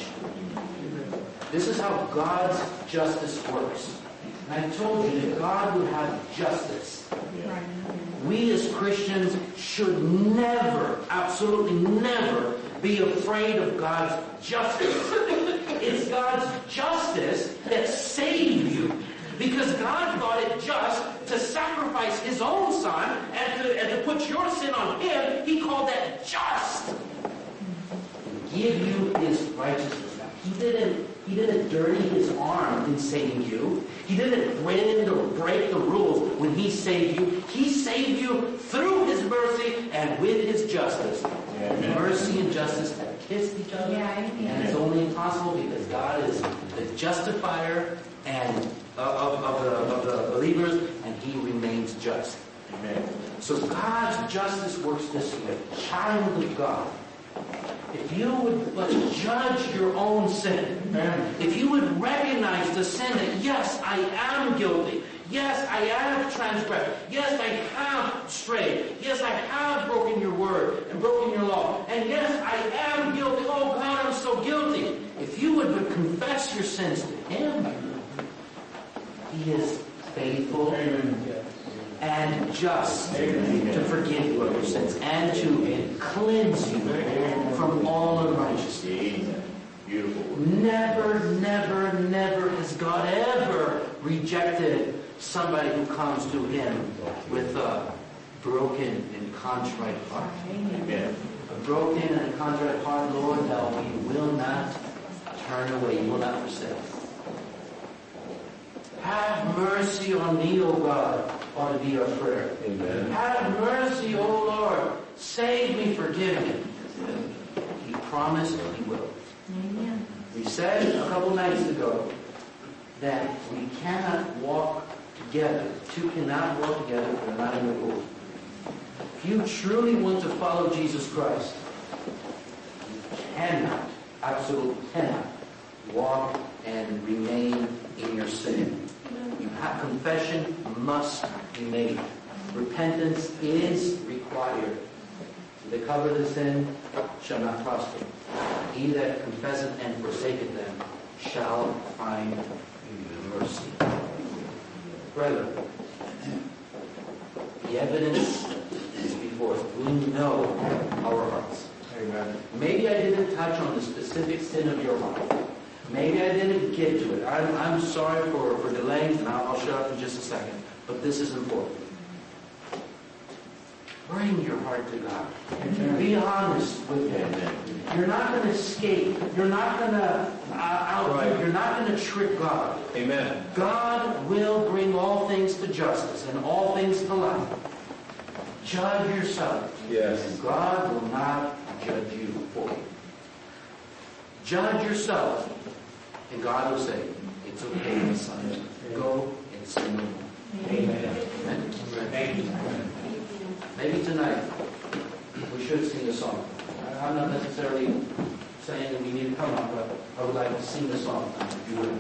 This is how God's justice works. And I told you that God would have justice. Yeah. We as Christians should never, absolutely never, be afraid of God's justice. It's God's justice that saved you. Because God thought it just to sacrifice His own Son and to, and to put your sin on Him. He called that just. Give you His righteousness. Now, He didn't, He didn't dirty His arm in saving you. He didn't bend or break the rules when He saved you. He saved you through His mercy and with His justice. Amen. Mercy and justice have kissed each other. Yeah, and it's only impossible because God is the justifier and of, of, the, of the believers, and He remains just. Amen. So God's justice works this way. Child of God, if you would let's judge your own sin, if you would recognize the sin that yes, I am guilty, yes, I have transgressed, yes, I have strayed, yes, I have broken your word and broken your law, and yes, I am guilty. Oh God, I'm so guilty. If you would confess your sins to Him, He is faithful and just to forgive you of your sins and to cleanse you from all unrighteousness. Beautiful. Never, never, never has God ever rejected somebody who comes to Him with a broken and contrite heart. Amen. A broken and a contrite heart, Lord, thou we will not turn away. You will not forsake. Have mercy on me, O God, ought to be our prayer. Amen. Have mercy, O Lord. Save me, forgive me. He promised He will. Amen. We said a couple nights ago that we cannot walk together. Two cannot walk together if they're not in the pool. If you truly want to follow Jesus Christ, you cannot, absolutely cannot, walk and remain in your sin. You have, confession must be made. Repentance is required. They cover the sin shall not prosper. He that confesseth and forsaketh them shall find mercy. Brethren, the evidence is before us. We know our hearts. Amen. Maybe I didn't touch on the specific sin of your heart. Maybe I didn't get to it. I'm, I'm sorry for, for delaying, and I'll, I'll shut up in just a second. But this is important. Bring your heart to God. Be honest with Him. You're not going to escape. You're not going to uh, out. Right. You're not going to trick God. Amen. God will bring all things to justice and all things to light. Judge yourself. Yes. And God will not judge you for you. Judge yourself, and God will say, it's okay, my son. Go and sin no more. Amen. Amen. Thank you. Maybe tonight we should sing a song. I'm not necessarily saying that we need to come up, but I would like to sing a song if you would.